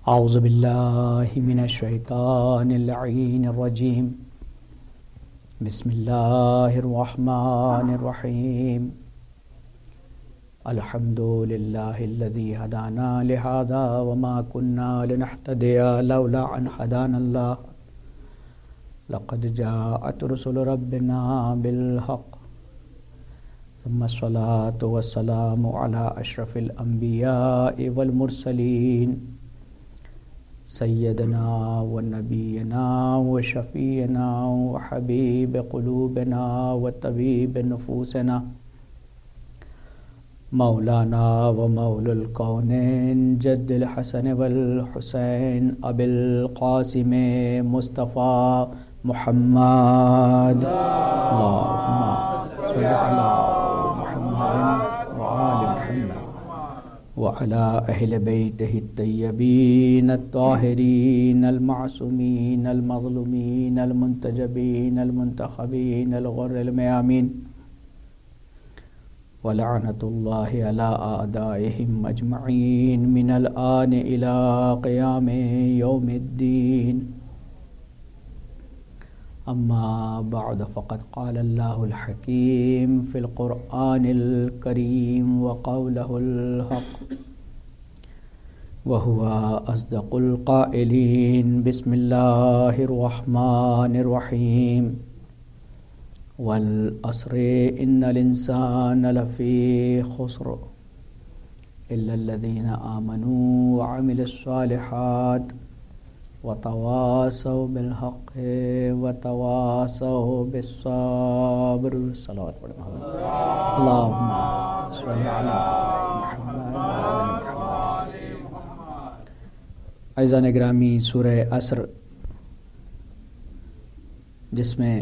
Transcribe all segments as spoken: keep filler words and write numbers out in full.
اعوذ باللہ من الشیطان اللعین الرجیم بسم اللہ الرحمن الرحیم الحمد للہ الذی ہدانا لہذا وما كنا لنہتدی لولا ان ہدانا اللہ لقد جاءت رسل ربنا بالحق ثم الصلاة والسلام على اشرف الانبیاء والمرسلین سیدنا و نبینا و شفیعنا و حبیب قلوبنا و طبیب نفوسنا مولانا و مولا الکونین جد الحسن والحسین ابی القاسم مصطفیٰ محمد اللہم صل علی محمد و آل محمد وعلى أهل بيته الطيبين الطاهرين المعصومين المظلومين المنتجبين المنتخبين الغر الميامين ولعنة الله على أعدائهم أجمعين من الآن إلى قيام يوم الدين. أما بعد فقد قال الله الحكيم في القرآن الكريم وقوله الحق وهو أصدق القائلين. بسم الله الرحمن الرحيم والعصر إن الإنسان لفي خسر إلا الذين آمنوا وعملوا الصالحات وتواصوا بالحق وتواصوا بالصبر. صلوات پڑھیں. اللہم صل علی محمد وعلی محمد. عزیزان گرامی، سورہ عصر جس میں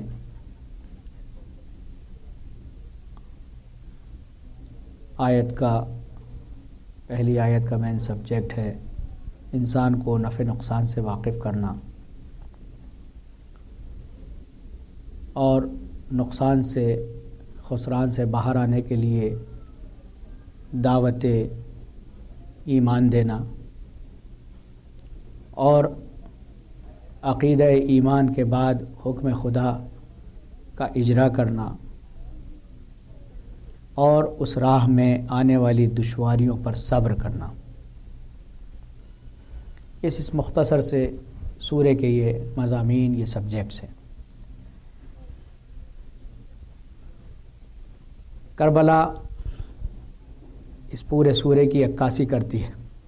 آیت کا پہلی آیت کا مین سبجیکٹ ہے انسان کو نفع نقصان سے واقف کرنا اور نقصان سے خسران سے باہر آنے کے لیے دعوت ایمان دینا اور عقیدہ ایمان کے بعد حکم خدا کا اجرا کرنا اور اس راہ میں آنے والی دشواریوں پر صبر کرنا. اس اس مختصر سے سورے کے یہ مضامین، یہ سبجیکٹس ہیں. کربلا اس پورے سورے کی عکاسی کرتی ہے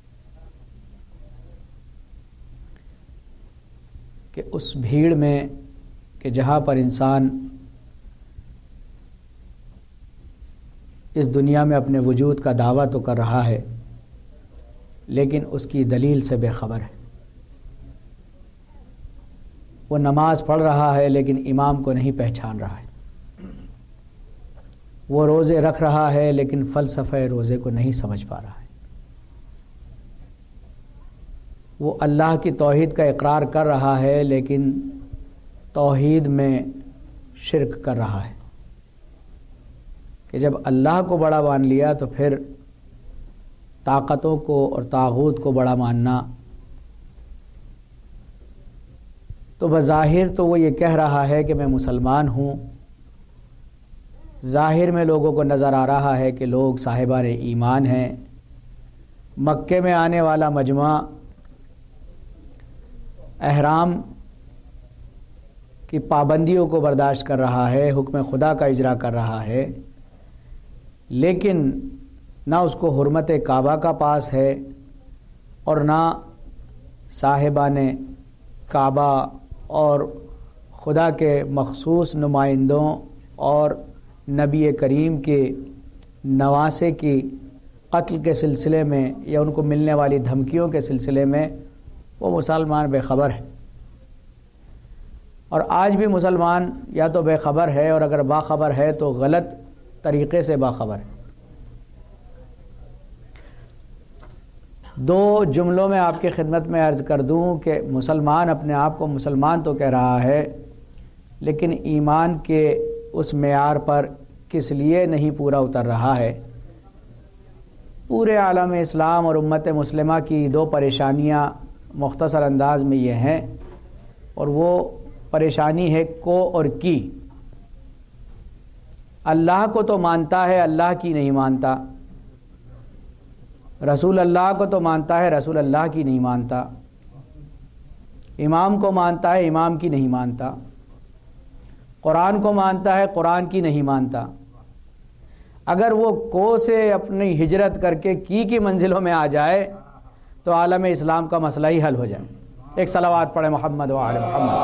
کہ اس بھیڑ میں کہ جہاں پر انسان اس دنیا میں اپنے وجود کا دعویٰ تو کر رہا ہے لیکن اس کی دلیل سے بے خبر ہے. وہ نماز پڑھ رہا ہے لیکن امام کو نہیں پہچان رہا ہے. وہ روزے رکھ رہا ہے لیکن فلسفہ روزے کو نہیں سمجھ پا رہا ہے. وہ اللہ کی توحید کا اقرار کر رہا ہے لیکن توحید میں شرک کر رہا ہے کہ جب اللہ کو بڑا مان لیا تو پھر طاقتوں کو اور طاغوت کو بڑا ماننا. تو بظاہر تو وہ یہ کہہ رہا ہے کہ میں مسلمان ہوں، ظاہر میں لوگوں کو نظر آ رہا ہے کہ لوگ صاحبان ایمان ہیں. مکے میں آنے والا مجمع احرام کی پابندیوں کو برداشت کر رہا ہے، حکم خدا کا اجرا کر رہا ہے، لیکن نہ اس کو حرمت کعبہ کا پاس ہے اور نہ صاحبان کعبہ اور خدا کے مخصوص نمائندوں اور نبی کریم کے نواسے کی قتل کے سلسلے میں یا ان کو ملنے والی دھمکیوں کے سلسلے میں وہ مسلمان بے خبر ہے. اور آج بھی مسلمان یا تو بے خبر ہے اور اگر باخبر ہے تو غلط طریقے سے باخبر ہے. دو جملوں میں آپ کی خدمت میں عرض کر دوں کہ مسلمان اپنے آپ کو مسلمان تو کہہ رہا ہے لیکن ایمان کے اس معیار پر کس لیے نہیں پورا اتر رہا ہے. پورے عالم اسلام اور امت مسلمہ کی دو پریشانیاں مختصر انداز میں یہ ہیں، اور وہ پریشانی ہے کو اور کی۔ اللہ کو تو مانتا ہے، اللہ کی نہیں مانتا، رسول اللہ کو تو مانتا ہے، رسول اللہ کی نہیں مانتا، امام کو مانتا ہے، امام کی نہیں مانتا، قرآن کو مانتا ہے، قرآن کی نہیں مانتا۔ اگر وہ کو سے اپنی ہجرت کر کے کی کی منزلوں میں آ جائے تو عالم اسلام کا مسئلہ ہی حل ہو جائے۔ ایک صلوات پڑھے محمد و آل محمد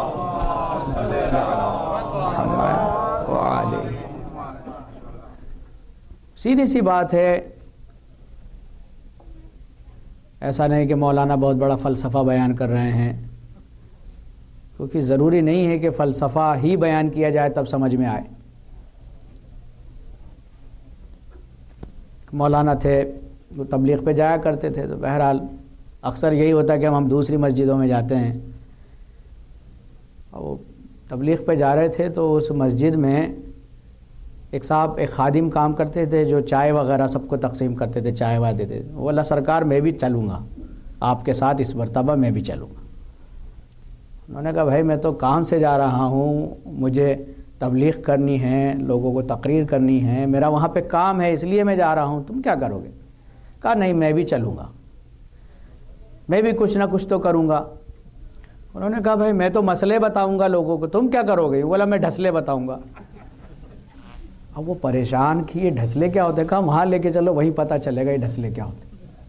محمد و آل۔ سیدھی سی بات ہے، ایسا نہیں کہ مولانا بہت بڑا فلسفہ بیان کر رہے ہیں، کیونکہ ضروری نہیں ہے کہ فلسفہ ہی بیان کیا جائے تب سمجھ میں آئے۔ مولانا تھے، وہ تبلیغ پہ جایا کرتے تھے، تو بہرحال اکثر یہی ہوتا ہے کہ ہم دوسری مسجدوں میں جاتے ہیں، وہ تبلیغ پہ جا رہے تھے تو اس مسجد میں ایک صاحب ایک خادم کام کرتے تھے جو چائے وغیرہ سب کو تقسیم کرتے تھے، چائے وائے دیتے تھے۔ وہ اللہ سرکار میں بھی چلوں گا آپ کے ساتھ، اس مرتبہ میں بھی چلوں گا۔ انہوں نے کہا بھائی میں تو کام سے جا رہا ہوں، مجھے تبلیغ کرنی ہے، لوگوں کو تقریر کرنی ہے، میرا وہاں پہ کام ہے، اس لیے میں جا رہا ہوں، تم کیا کرو گے؟ کہا نہیں میں بھی چلوں گا، میں بھی کچھ نہ کچھ تو کروں گا۔ انہوں نے کہا بھائی میں تو مسئلے بتاؤں گا لوگوں کو، تم کیا کرو گے؟ بولا میں ڈھسلے بتاؤں گا۔ اب وہ پریشان کہ یہ ڈھسلے کیا ہوتے؟ کہا وہاں لے کے چلو، وہیں پتہ چلے گا یہ ڈھسلے کیا ہوتے۔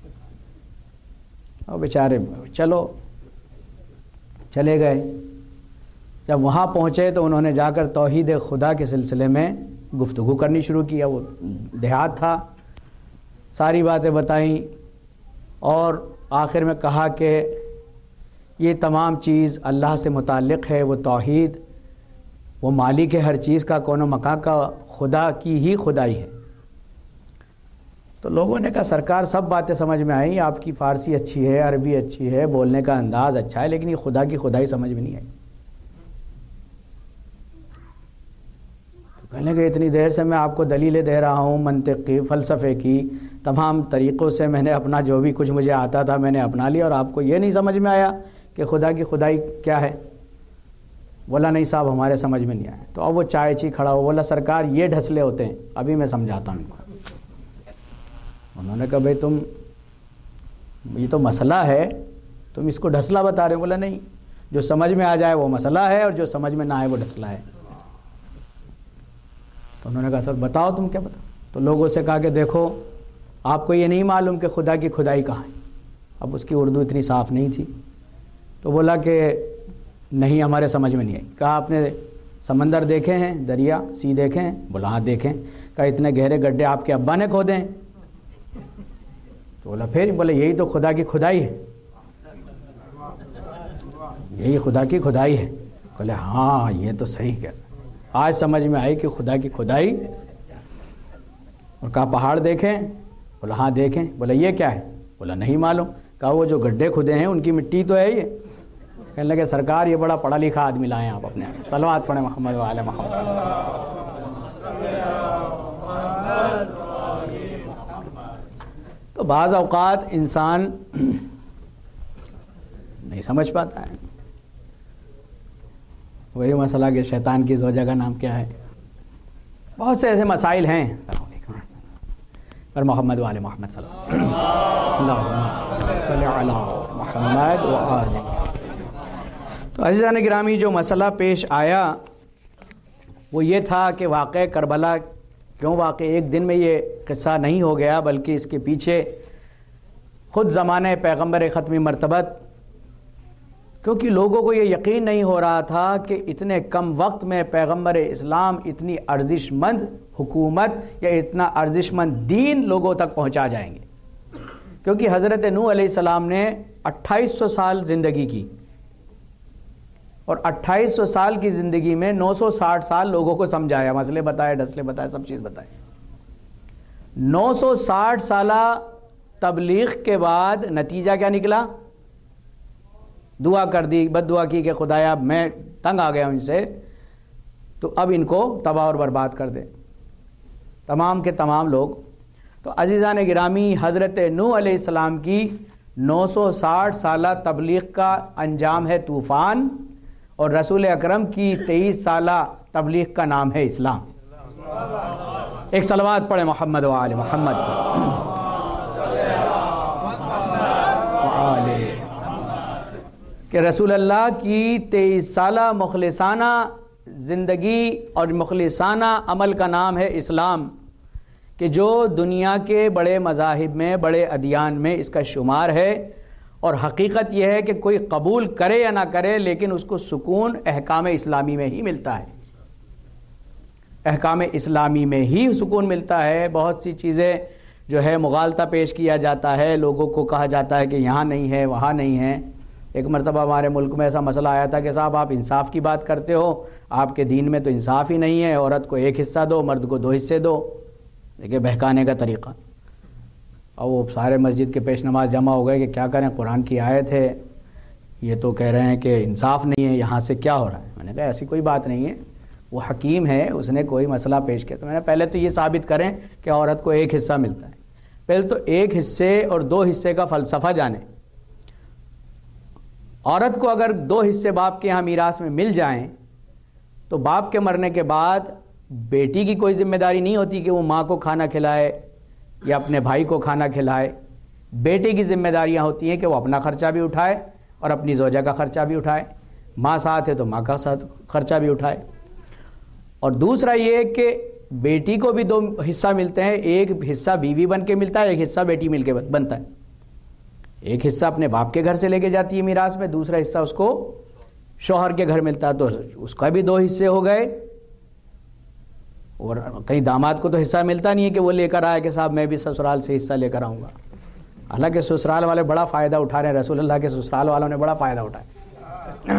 اور بیچارے چلو چلے گئے۔ جب وہاں پہنچے تو انہوں نے جا کر توحید خدا کے سلسلے میں گفتگو کرنی شروع کیا۔ وہ دیہات تھا، ساری باتیں بتائیں، اور آخر میں کہا کہ یہ تمام چیز اللہ سے متعلق ہے، وہ توحید، وہ مالک ہے ہر چیز کا، کون و مکان کا، خدا کی ہی خدائی ہے۔ تو لوگوں نے کہا سرکار سب باتیں سمجھ میں آئیں، آپ کی فارسی اچھی ہے، عربی اچھی ہے، بولنے کا انداز اچھا ہے، لیکن یہ خدا کی خدائی سمجھ میں نہیں آئی۔ تو کہنے کہ اتنی دیر سے میں آپ کو دلیلیں دے رہا ہوں، منطق کی، فلسفے کی، تمام طریقوں سے میں نے اپنا جو بھی کچھ مجھے آتا تھا میں نے اپنا لیا، اور آپ کو یہ نہیں سمجھ میں آیا کہ خدا کی خدائی کیا ہے؟ بولا نہیں صاحب ہمارے سمجھ میں نہیں آیا۔ تو اب وہ چائے چی کھڑا ہو، بولا سرکار یہ ڈھسلے ہوتے ہیں، ابھی میں سمجھاتا ہوں ان کو۔ انہوں نے کہا بھائی تم یہ تو مسئلہ ہے، تم اس کو ڈھسلا بتا رہے ہو؟ بولا نہیں، جو سمجھ میں آ جائے وہ مسئلہ ہے، اور جو سمجھ میں نہ آئے وہ ڈھسلا ہے۔ تو انہوں نے کہا سر بتاؤ تم کیا بتاؤ؟ تو لوگوں سے کہا کہ دیکھو آپ کو یہ نہیں معلوم کہ خدا کی خدائی کہاں ہے؟ اب اس کی اردو اتنی صاف نہیں تھی، تو بولا کہ نہیں ہمارے سمجھ میں نہیں آئی۔ کہا آپ نے سمندر دیکھے ہیں، دریا سی دیکھے ہیں؟ بولا ہاں دیکھیں۔ کہا اتنے گہرے گڈھے آپ کے ابا نے کھودے ہیں؟ تو بولا پھر؟ بولے یہی تو خدا کی خدائی ہے، یہی خدا کی خدائی ہے۔ بولے ہاں یہ تو صحیح کہہ، آج سمجھ میں آئی کہ خدا کی خدائی۔ اور کہا پہاڑ دیکھیں؟ بولا ہاں دیکھیں۔ بولا یہ کیا ہے؟ بولا نہیں معلوم۔ کہا وہ جو گڈھے کھدے ہیں ان کی مٹی تو ہے یہ؟ کہنے لگے سرکار یہ بڑا پڑھا لکھا آدمی لائے آپ اپنے، صلوات پڑھیں محمد و آل محمد۔ تو بعض اوقات انسان نہیں سمجھ پاتا ہے، وہی مسئلہ کہ شیطان کی زوجہ کا نام کیا ہے۔ بہت سے ایسے مسائل ہیں، پر محمد و آل محمد صلی اللہ علیہ محمد و آل۔ تو عزیزان گرامی جو مسئلہ پیش آیا وہ یہ تھا کہ واقع کربلا کیوں واقع ایک دن میں یہ قصہ نہیں ہو گیا، بلکہ اس کے پیچھے خود زمانہ پیغمبر ختمی مرتبت، کیونکہ لوگوں کو یہ یقین نہیں ہو رہا تھا کہ اتنے کم وقت میں پیغمبر اسلام اتنی ارزش مند حکومت یا اتنا ارزش مند دین لوگوں تک پہنچا جائیں گے، کیونکہ حضرت نوح علیہ السلام نے اٹھائیس سو سال زندگی کی، اور اٹھائیس سو سال کی زندگی میں نو سو ساٹھ سال لوگوں کو سمجھایا، مسئلے بتائے، ڈسلے بتائے، سب چیز بتائے۔ نو سو ساٹھ سالہ تبلیغ کے بعد نتیجہ کیا نکلا؟ دعا کر دی، بد دعا کی کہ خدایا میں تنگ آ گیا ان سے، تو اب ان کو تباہ اور برباد کر دے، تمام کے تمام لوگ۔ تو عزیزان گرامی حضرت نوح علیہ السلام کی نو سو ساٹھ سالہ تبلیغ کا انجام ہے طوفان، اور رسول اکرم کی تیئیس سالہ تبلیغ کا نام ہے اسلام۔ ایک صلوات پڑھے محمد و آل محمد کہ رسول اللہ کی تیئیس سالہ مخلصانہ زندگی اور مخلصانہ عمل کا نام ہے اسلام، کہ جو دنیا کے بڑے مذاہب میں، بڑے ادیان میں اس کا شمار ہے، اور حقیقت یہ ہے کہ کوئی قبول کرے یا نہ کرے لیکن اس کو سکون احکام اسلامی میں ہی ملتا ہے، احکام اسلامی میں ہی سکون ملتا ہے۔ بہت سی چیزیں جو ہے مغالطہ پیش کیا جاتا ہے، لوگوں کو کہا جاتا ہے کہ یہاں نہیں ہے، وہاں نہیں ہے۔ ایک مرتبہ ہمارے ملک میں ایسا مسئلہ آیا تھا کہ صاحب آپ انصاف کی بات کرتے ہو، آپ کے دین میں تو انصاف ہی نہیں ہے، عورت کو ایک حصہ دو، مرد کو دو حصے دو۔ دیکھیں بہکانے کا طریقہ۔ اور وہ سارے مسجد کے پیش نماز جمع ہو گئے کہ کیا کریں، قرآن کی آیت ہے، یہ تو کہہ رہے ہیں کہ انصاف نہیں ہے، یہاں سے کیا ہو رہا ہے؟ میں نے کہا ایسی کوئی بات نہیں ہے، وہ حکیم ہے، اس نے کوئی مسئلہ پیش کیا تو میں نے پہلے تو یہ ثابت کریں کہ عورت کو ایک حصہ ملتا ہے۔ پہلے تو ایک حصے اور دو حصے کا فلسفہ جانیں۔ عورت کو اگر دو حصے باپ کے یہاں میراث میں مل جائیں تو باپ کے مرنے کے بعد بیٹی کی کوئی ذمہ داری نہیں ہوتی کہ وہ ماں کو کھانا کھلائے یا اپنے بھائی کو کھانا کھلائے۔ بیٹے کی ذمہ داریاں ہوتی ہیں کہ وہ اپنا خرچہ بھی اٹھائے اور اپنی زوجہ کا خرچہ بھی اٹھائے، ماں ساتھ ہے تو ماں کا ساتھ خرچہ بھی اٹھائے۔ اور دوسرا یہ کہ بیٹی کو بھی دو حصہ ملتے ہیں، ایک حصہ بیوی بن کے ملتا ہے، ایک حصہ بیٹی مل کے بنتا ہے۔ ایک حصہ اپنے باپ کے گھر سے لے کے جاتی ہے میراث میں، دوسرا حصہ اس کو شوہر کے گھر ملتا ہے، تو اس کا بھی دو حصے ہو گئے۔ اور کئی داماد کو تو حصہ ملتا نہیں ہے کہ وہ لے کر آئے کہ صاحب میں بھی سسرال سے حصہ لے کر آؤں گا، حالانکہ سسرال والے بڑا فائدہ اٹھا رہے ہیں، رسول اللہ کے سسرال والوں نے بڑا فائدہ اٹھایا،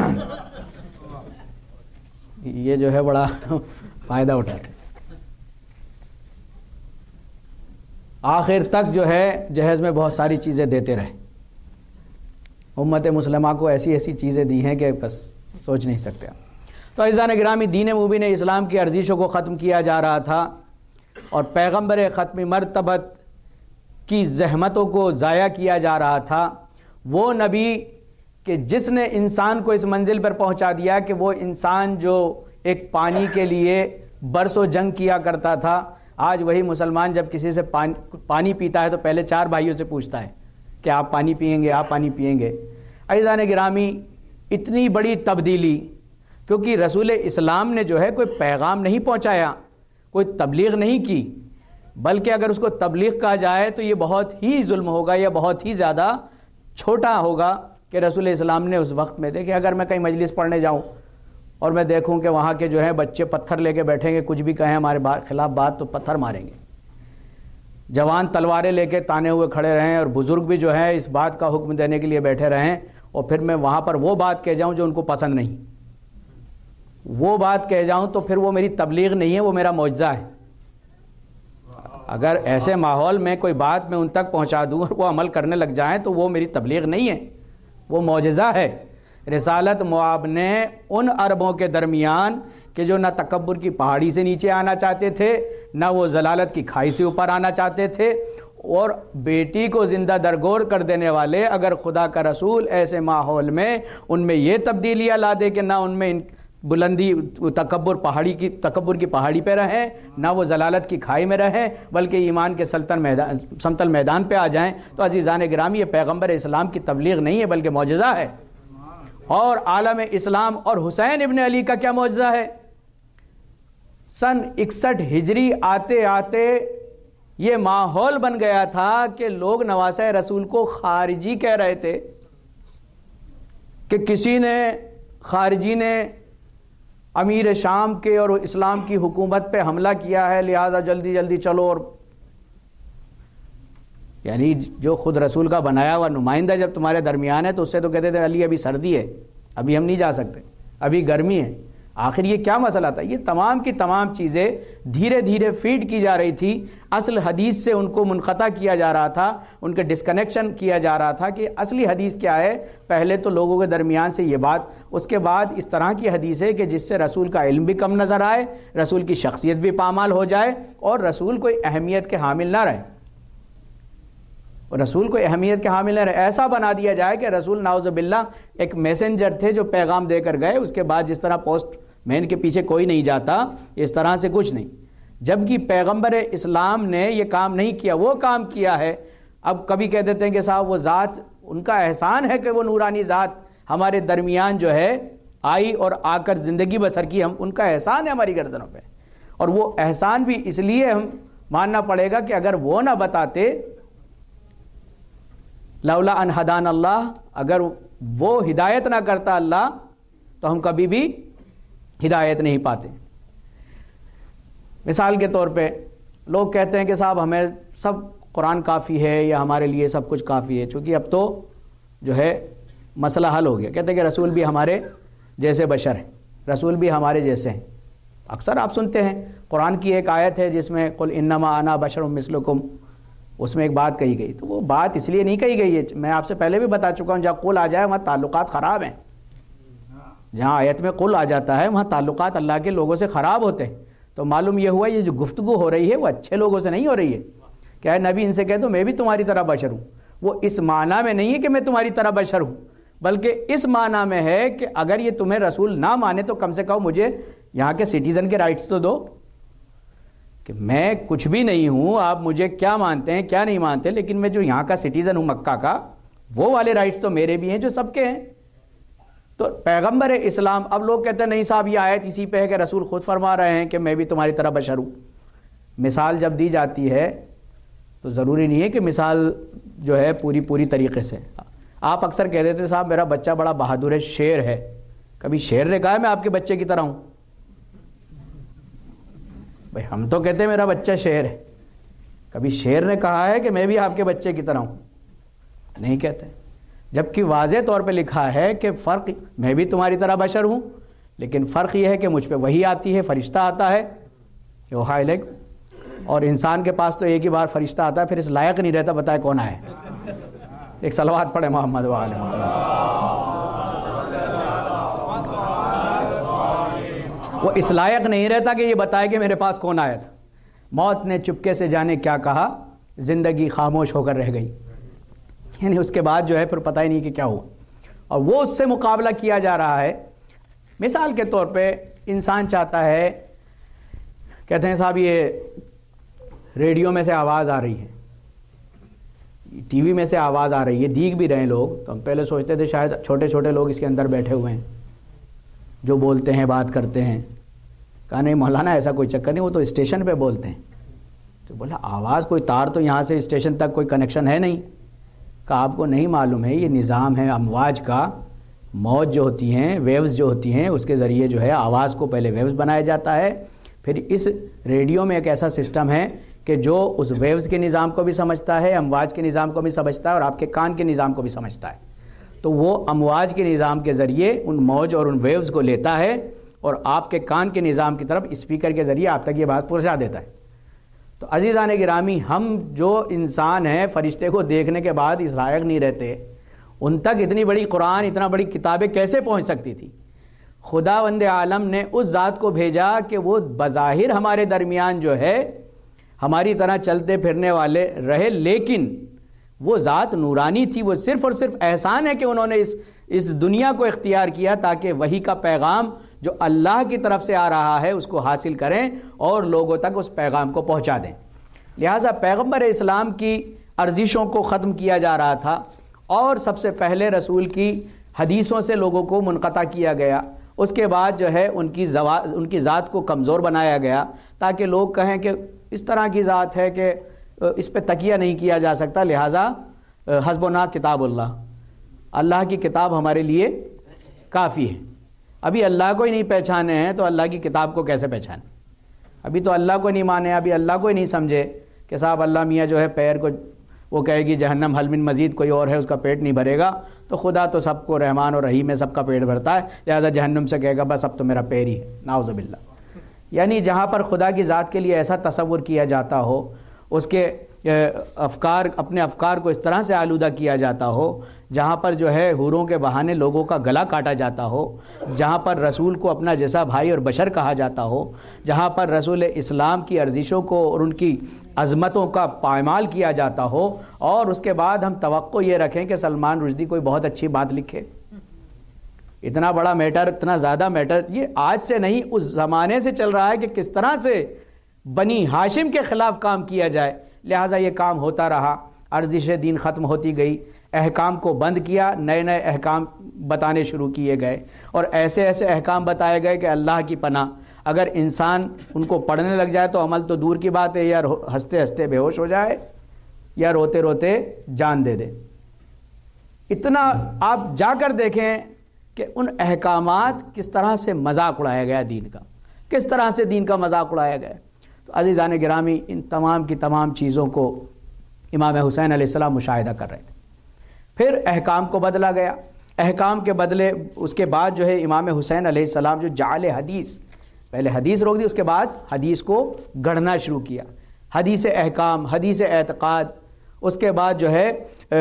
یہ جو ہے بڑا فائدہ اٹھا رہے ہیں۔ آخر تک جو ہے جہیز میں بہت ساری چیزیں دیتے رہے، امت مسلمہ کو ایسی ایسی چیزیں دی ہیں کہ بس سوچ نہیں سکتے۔ تو عزیزان گرامی، دین مبین اسلام کی ارزشوں کو ختم کیا جا رہا تھا اور پیغمبر ختم مرتبت کی زحمتوں کو ضائع کیا جا رہا تھا۔ وہ نبی کہ جس نے انسان کو اس منزل پر پہنچا دیا کہ وہ انسان جو ایک پانی کے لیے برسوں جنگ کیا کرتا تھا، آج وہی مسلمان جب کسی سے پانی پیتا ہے تو پہلے چار بھائیوں سے پوچھتا ہے کہ آپ پانی پیئیں گے، آپ پانی پیئیں گے۔ عزیزان گرامی، اتنی بڑی تبدیلی، کیونکہ رسول اسلام نے جو ہے کوئی پیغام نہیں پہنچایا، کوئی تبلیغ نہیں کی، بلکہ اگر اس کو تبلیغ کہا جائے تو یہ بہت ہی ظلم ہوگا یا بہت ہی زیادہ چھوٹا ہوگا کہ رسول اسلام نے اس وقت میں دیکھیں اگر میں کہیں مجلس پڑھنے جاؤں اور میں دیکھوں کہ وہاں کے جو ہے بچے پتھر لے کے بیٹھیں گے، کچھ بھی کہیں ہمارے خلاف بات تو پتھر ماریں گے، جوان تلواریں لے کے تانے ہوئے کھڑے رہیں اور بزرگ بھی جو ہے اس بات کا حکم دینے کے لیے بیٹھے رہیں، اور پھر میں وہاں پر وہ بات کہہ جاؤں جو ان کو پسند نہیں، وہ بات کہہ جاؤں تو پھر وہ میری تبلیغ نہیں ہے، وہ میرا معجزہ ہے۔ اگر ایسے ماحول میں کوئی بات میں ان تک پہنچا دوں اور وہ عمل کرنے لگ جائیں تو وہ میری تبلیغ نہیں ہے، وہ معجزہ ہے۔ رسالت مواب نے ان عربوں کے درمیان کہ جو نہ تکبر کی پہاڑی سے نیچے آنا چاہتے تھے، نہ وہ ضلالت کی کھائی سے اوپر آنا چاہتے تھے، اور بیٹی کو زندہ درگور کر دینے والے اگر خدا کا رسول ایسے ماحول میں ان میں یہ تبدیلیاں لا دے کہ نہ ان میں بلندی تکبر پہاڑی کی تکبر کی پہاڑی پہ رہیں، نہ وہ ضلالت کی کھائی میں رہیں، بلکہ ایمان کے سلطن میدان سمتل میدان پہ آ جائیں، تو عزیزان گرامی یہ پیغمبر اسلام کی تبلیغ نہیں ہے بلکہ معجزہ ہے۔ اور عالم اسلام اور حسین ابن علی کا کیا معجزہ ہے؟ سن اکسٹھ ہجری آتے آتے یہ ماحول بن گیا تھا کہ لوگ نواسہ رسول کو خارجی کہہ رہے تھے، کہ کسی نے خارجی نے امیر شام کے اور اسلام کی حکومت پہ حملہ کیا ہے، لہذا جلدی جلدی چلو، اور یعنی جو خود رسول کا بنایا ہوا نمائندہ جب تمہارے درمیان ہے تو اس سے تو کہتے تھے علی ابھی سردی ہے، ابھی ہم نہیں جا سکتے، ابھی گرمی ہے۔ آخر یہ کیا مسئلہ تھا؟ یہ تمام کی تمام چیزیں دھیرے دھیرے فیڈ کی جا رہی تھی، اصل حدیث سے ان کو منقطع کیا جا رہا تھا، ان کا ڈسکنیکشن کیا جا رہا تھا کہ اصلی حدیث کیا ہے۔ پہلے تو لوگوں کے درمیان سے یہ بات، اس کے بعد اس طرح کی حدیث ہے کہ جس سے رسول کا علم بھی کم نظر آئے، رسول کی شخصیت بھی پامال ہو جائے اور رسول کوئی اہمیت کے حامل نہ رہے۔ اور رسول کو اہمیت کے حامل ہے. ایسا بنا دیا جائے کہ رسول نعوذ باللہ ایک میسنجر تھے جو پیغام دے کر گئے, اس کے بعد جس طرح پوسٹ مین کے پیچھے کوئی نہیں جاتا, اس طرح سے کچھ نہیں. جبکہ پیغمبر اسلام نے یہ کام نہیں کیا, وہ کام کیا ہے. اب کبھی کہہ دیتے ہیں کہ صاحب وہ ذات, ان کا احسان ہے کہ وہ نورانی ذات ہمارے درمیان جو ہے آئی اور آ کر زندگی بسر کی, ہم ان کا احسان ہے ہماری گردنوں پہ. اور وہ احسان بھی اس لیے ہم ماننا پڑے گا کہ اگر وہ نہ بتاتے, لولا ان ہدان اللہ, اگر وہ ہدایت نہ کرتا اللہ تو ہم کبھی بھی ہدایت نہیں پاتے. مثال کے طور پہ لوگ کہتے ہیں کہ صاحب ہمیں سب قرآن کافی ہے یا ہمارے لیے سب کچھ کافی ہے, چونکہ اب تو جو ہے مسئلہ حل ہو گیا. کہتے ہیں کہ رسول بھی ہمارے جیسے بشر ہیں, رسول بھی ہمارے جیسے ہیں. اکثر آپ سنتے ہیں قرآن کی ایک آیت ہے جس میں قل انما انا بشر مثلکم, اس میں ایک بات کہی گئی. تو وہ بات اس لیے نہیں کہی گئی ہے, میں آپ سے پہلے بھی بتا چکا ہوں, جہاں قل آ جائے وہاں تعلقات خراب ہیں. جہاں آیت میں قل آ جاتا ہے وہاں تعلقات اللہ کے لوگوں سے خراب ہوتے ہیں. تو معلوم یہ ہوا یہ جو گفتگو ہو رہی ہے وہ اچھے لوگوں سے نہیں ہو رہی ہے. کہ اے نبی ان سے کہہ دو میں بھی تمہاری طرح بشر ہوں. وہ اس معنی میں نہیں ہے کہ میں تمہاری طرح بشر ہوں, بلکہ اس معنی میں ہے کہ اگر یہ تمہیں رسول نہ مانے تو کم سے کم مجھے یہاں کے سٹیزن کے رائٹس تو دو, کہ میں کچھ بھی نہیں ہوں, آپ مجھے کیا مانتے ہیں کیا نہیں مانتے, لیکن میں جو یہاں کا سٹیزن ہوں مکہ کا, وہ والے رائٹس تو میرے بھی ہیں جو سب کے ہیں. تو پیغمبر اسلام, اب لوگ کہتے ہیں نہیں صاحب یہ آیت اسی پہ ہے کہ رسول خود فرما رہے ہیں کہ میں بھی تمہاری طرح بشر ہوں. مثال جب دی جاتی ہے تو ضروری نہیں ہے کہ مثال جو ہے پوری پوری طریقے سے. آپ اکثر کہہ دیتے صاحب میرا بچہ بڑا بہادر ہے, شیر ہے. کبھی شیر نے کہا ہے میں آپ کے بچے کی طرح ہوں؟ بھائی ہم تو کہتے ہیں میرا بچہ شیر ہے, کبھی شیر نے کہا ہے کہ میں بھی آپ کے بچے کی طرح ہوں؟ نہیں کہتے. جبکہ واضح طور پہ لکھا ہے کہ فرق, میں بھی تمہاری طرح بشر ہوں, لیکن فرق یہ ہے کہ مجھ پہ وحی آتی ہے, فرشتہ آتا ہے اوحی الیک, اور انسان کے پاس تو ایک ہی بار فرشتہ آتا ہے, پھر اس لائق نہیں رہتا بتائے کون آئے. ایک صلوات پڑھے محمد و آل محمد. وہ اس لائق نہیں رہتا کہ یہ بتائے کہ میرے پاس کون آیا تھا. موت نے چپکے سے جانے کیا کہا, زندگی خاموش ہو کر رہ گئی. یعنی اس کے بعد جو ہے پھر پتہ ہی نہیں کہ کیا ہوا, اور وہ اس سے مقابلہ کیا جا رہا ہے. مثال کے طور پہ انسان چاہتا ہے, کہتے ہیں صاحب یہ ریڈیو میں سے آواز آ رہی ہے, ٹی وی میں سے آواز آ رہی ہے, دیکھ بھی رہے ہیں لوگ. تو ہم پہلے سوچتے تھے شاید چھوٹے چھوٹے لوگ اس کے اندر بیٹھے ہوئے ہیں جو بولتے ہیں بات کرتے ہیں. کہا نہیں مولانا ایسا کوئی چکر نہیں, وہ تو اسٹیشن پہ بولتے ہیں. تو بولا آواز کوئی تار تو یہاں سے اسٹیشن تک کوئی کنیکشن ہے نہیں. کہا آپ کو نہیں معلوم ہے یہ نظام ہے امواج کا, موج جو ہوتی ہیں ویوز جو ہوتی ہیں اس کے ذریعے جو ہے آواز کو پہلے ویوز بنایا جاتا ہے, پھر اس ریڈیو میں ایک ایسا سسٹم ہے کہ جو اس ویوز کے نظام کو بھی سمجھتا ہے, امواج کے نظام کو بھی سمجھتا ہے, اور آپ کے کان کے نظام کو بھی سمجھتا ہے. تو وہ امواج کے نظام کے ذریعے ان موج اور ان ویوز کو لیتا ہے اور آپ کے کان کے نظام کی طرف اسپیکر کے ذریعے آپ تک یہ بات پہنچا دیتا ہے. تو عزیزان گرامی, ہم جو انسان ہیں فرشتے کو دیکھنے کے بعد اس لائق نہیں رہتے, ان تک اتنی بڑی قرآن, اتنا بڑی کتابیں کیسے پہنچ سکتی تھی؟ خداوند عالم نے اس ذات کو بھیجا کہ وہ بظاہر ہمارے درمیان جو ہے ہماری طرح چلتے پھرنے والے رہے, لیکن وہ ذات نورانی تھی. وہ صرف اور صرف احسان ہے کہ انہوں نے اس اس دنیا کو اختیار کیا تاکہ وحی کا پیغام جو اللہ کی طرف سے آ رہا ہے اس کو حاصل کریں اور لوگوں تک اس پیغام کو پہنچا دیں. لہٰذا پیغمبر اسلام کی ارزشوں کو ختم کیا جا رہا تھا, اور سب سے پہلے رسول کی حدیثوں سے لوگوں کو منقطع کیا گیا. اس کے بعد جو ہے ان کی زوا ان کی ذات کو کمزور بنایا گیا تاکہ لوگ کہیں کہ اس طرح کی ذات ہے کہ اس پہ تکیہ نہیں کیا جا سکتا, لہٰذا حسبنا کتاب اللہ, اللہ کی کتاب ہمارے لیے کافی ہے. ابھی اللہ کو ہی نہیں پہچانے ہیں تو اللہ کی کتاب کو کیسے پہچانے؟ ابھی تو اللہ کو نہیں مانے, ابھی اللہ کو ہی نہیں سمجھے کہ صاحب اللہ میاں جو ہے پیر کو وہ کہے گی جہنم حل من مزید کوئی اور ہے اس کا پیٹ نہیں بھرے گا, تو خدا تو سب کو رحمان اور رحیم ہے, سب کا پیٹ بھرتا ہے, لہٰذا جہنم سے کہے گا بس اب تو میرا پیر ہی ہے, نعوذ باللہ. یعنی جہاں پر خدا کی ذات کے لیے ایسا تصور کیا جاتا ہو, اس کے افکار اپنے افکار کو اس طرح سے آلودہ کیا جاتا ہو، جہاں پر جو ہے حوروں کے بہانے لوگوں کا گلا کاٹا جاتا ہو، جہاں پر رسول کو اپنا جیسا بھائی اور بشر کہا جاتا ہو، جہاں پر رسول اسلام کی ارزشوں کو اور ان کی عظمتوں کا پائمال کیا جاتا ہو، اور اس کے بعد ہم توقع یہ رکھیں کہ سلمان رشدی کوئی بہت اچھی بات لکھے. اتنا بڑا میٹر، اتنا زیادہ میٹر، یہ آج سے نہیں اس زمانے سے چل رہا ہے کہ کس طرح سے بنی ہاشم کے خلاف کام کیا جائے. لہٰذا یہ کام ہوتا رہا، ارزش دین ختم ہوتی گئی، احکام کو بند کیا، نئے نئے احکام بتانے شروع کیے گئے، اور ایسے ایسے احکام بتائے گئے کہ اللہ کی پناہ اگر انسان ان کو پڑھنے لگ جائے تو عمل تو دور کی بات ہے، یا ہنستے ہنستے بے ہوش ہو جائے یا روتے روتے جان دے دے. اتنا آپ جا کر دیکھیں کہ ان احکامات کس طرح سے مذاق اڑایا گیا دین کا، کس طرح سے دین کا مذاق اڑایا گیا. تو عزیزان گرامی، ان تمام کی تمام چیزوں کو امام حسین علیہ السلام مشاہدہ کر رہے تھے. پھر احکام کو بدلا گیا، احکام کے بدلے اس کے بعد جو ہے امام حسین علیہ السلام جو جعل حدیث، پہلے حدیث روک دی، اس کے بعد حدیث کو گڑھنا شروع کیا، حدیث احکام، حدیث اعتقاد. اس کے بعد جو ہے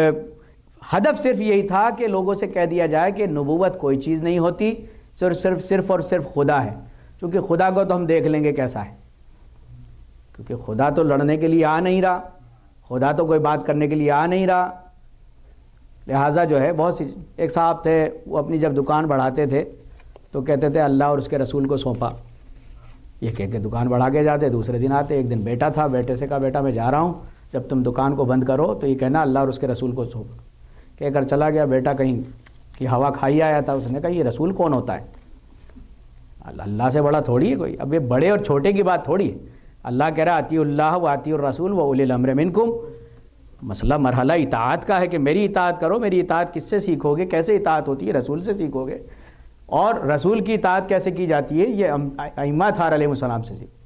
ہدف صرف یہی تھا کہ لوگوں سے کہہ دیا جائے کہ نبوت کوئی چیز نہیں ہوتی، صرف صرف صرف اور صرف خدا ہے. کیونکہ خدا کو تو ہم دیکھ لیں گے کیسا ہے، کیونکہ خدا تو لڑنے کے لیے آ نہیں رہا، خدا تو کوئی بات کرنے کے لیے آ نہیں رہا. لہٰذا جو ہے بہت سی، ایک صاحب تھے وہ اپنی جب دکان بڑھاتے تھے تو کہتے تھے اللہ اور اس کے رسول کو سونپا، یہ کہہ کے دکان بڑھا کے جاتے. دوسرے دن آتے، ایک دن بیٹا تھا، بیٹے سے کہا بیٹا میں جا رہا ہوں، جب تم دکان کو بند کرو تو یہ کہنا اللہ اور اس کے رسول کو سونپا. کہہ کر چلا گیا. بیٹا کہیں کی ہوا کھائی آیا تھا، اس نے کہا یہ رسول کون ہوتا ہے؟ اللہ سے بڑا تھوڑی ہے کوئی. اب یہ بڑے اور چھوٹے کی بات تھوڑی ہے. اللہ کہہ رہا اطیعوا اللہ و اطیعوا الرسول و اولی الامر منکم. مسئلہ مرحلہ اطاعت کا ہے کہ میری اطاعت کرو. میری اطاعت کس سے سیکھو گے؟ کیسے اطاعت ہوتی ہے؟ رسول سے سیکھو گے. اور رسول کی اطاعت کیسے کی جاتی ہے؟ یہ ائمہ تھار علیہ السلام سے سیکھ.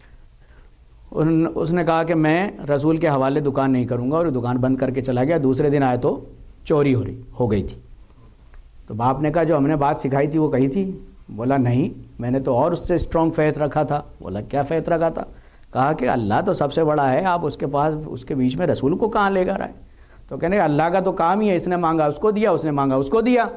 اس نے کہا کہ میں رسول کے حوالے دکان نہیں کروں گا، اور دکان بند کر کے چلا گیا. دوسرے دن آئے تو چوری ہو رہی ہو گئی تھی. تو باپ نے کہا جو ہم نے بات سکھائی تھی وہ کہی تھی؟ بولا نہیں، میں نے تو اور اس سے اسٹرانگ فیت رکھا تھا. بولا کیا فیت رکھا تھا؟ کہا کہ اللہ تو سب سے بڑا ہے، آپ اس کے پاس اس کے بیچ میں رسول کو کہاں لے کر آئے؟ تو کہنے اللہ کا تو کام ہی ہے، اس نے مانگا اس کو دیا، اس نے مانگا اس کو دیا.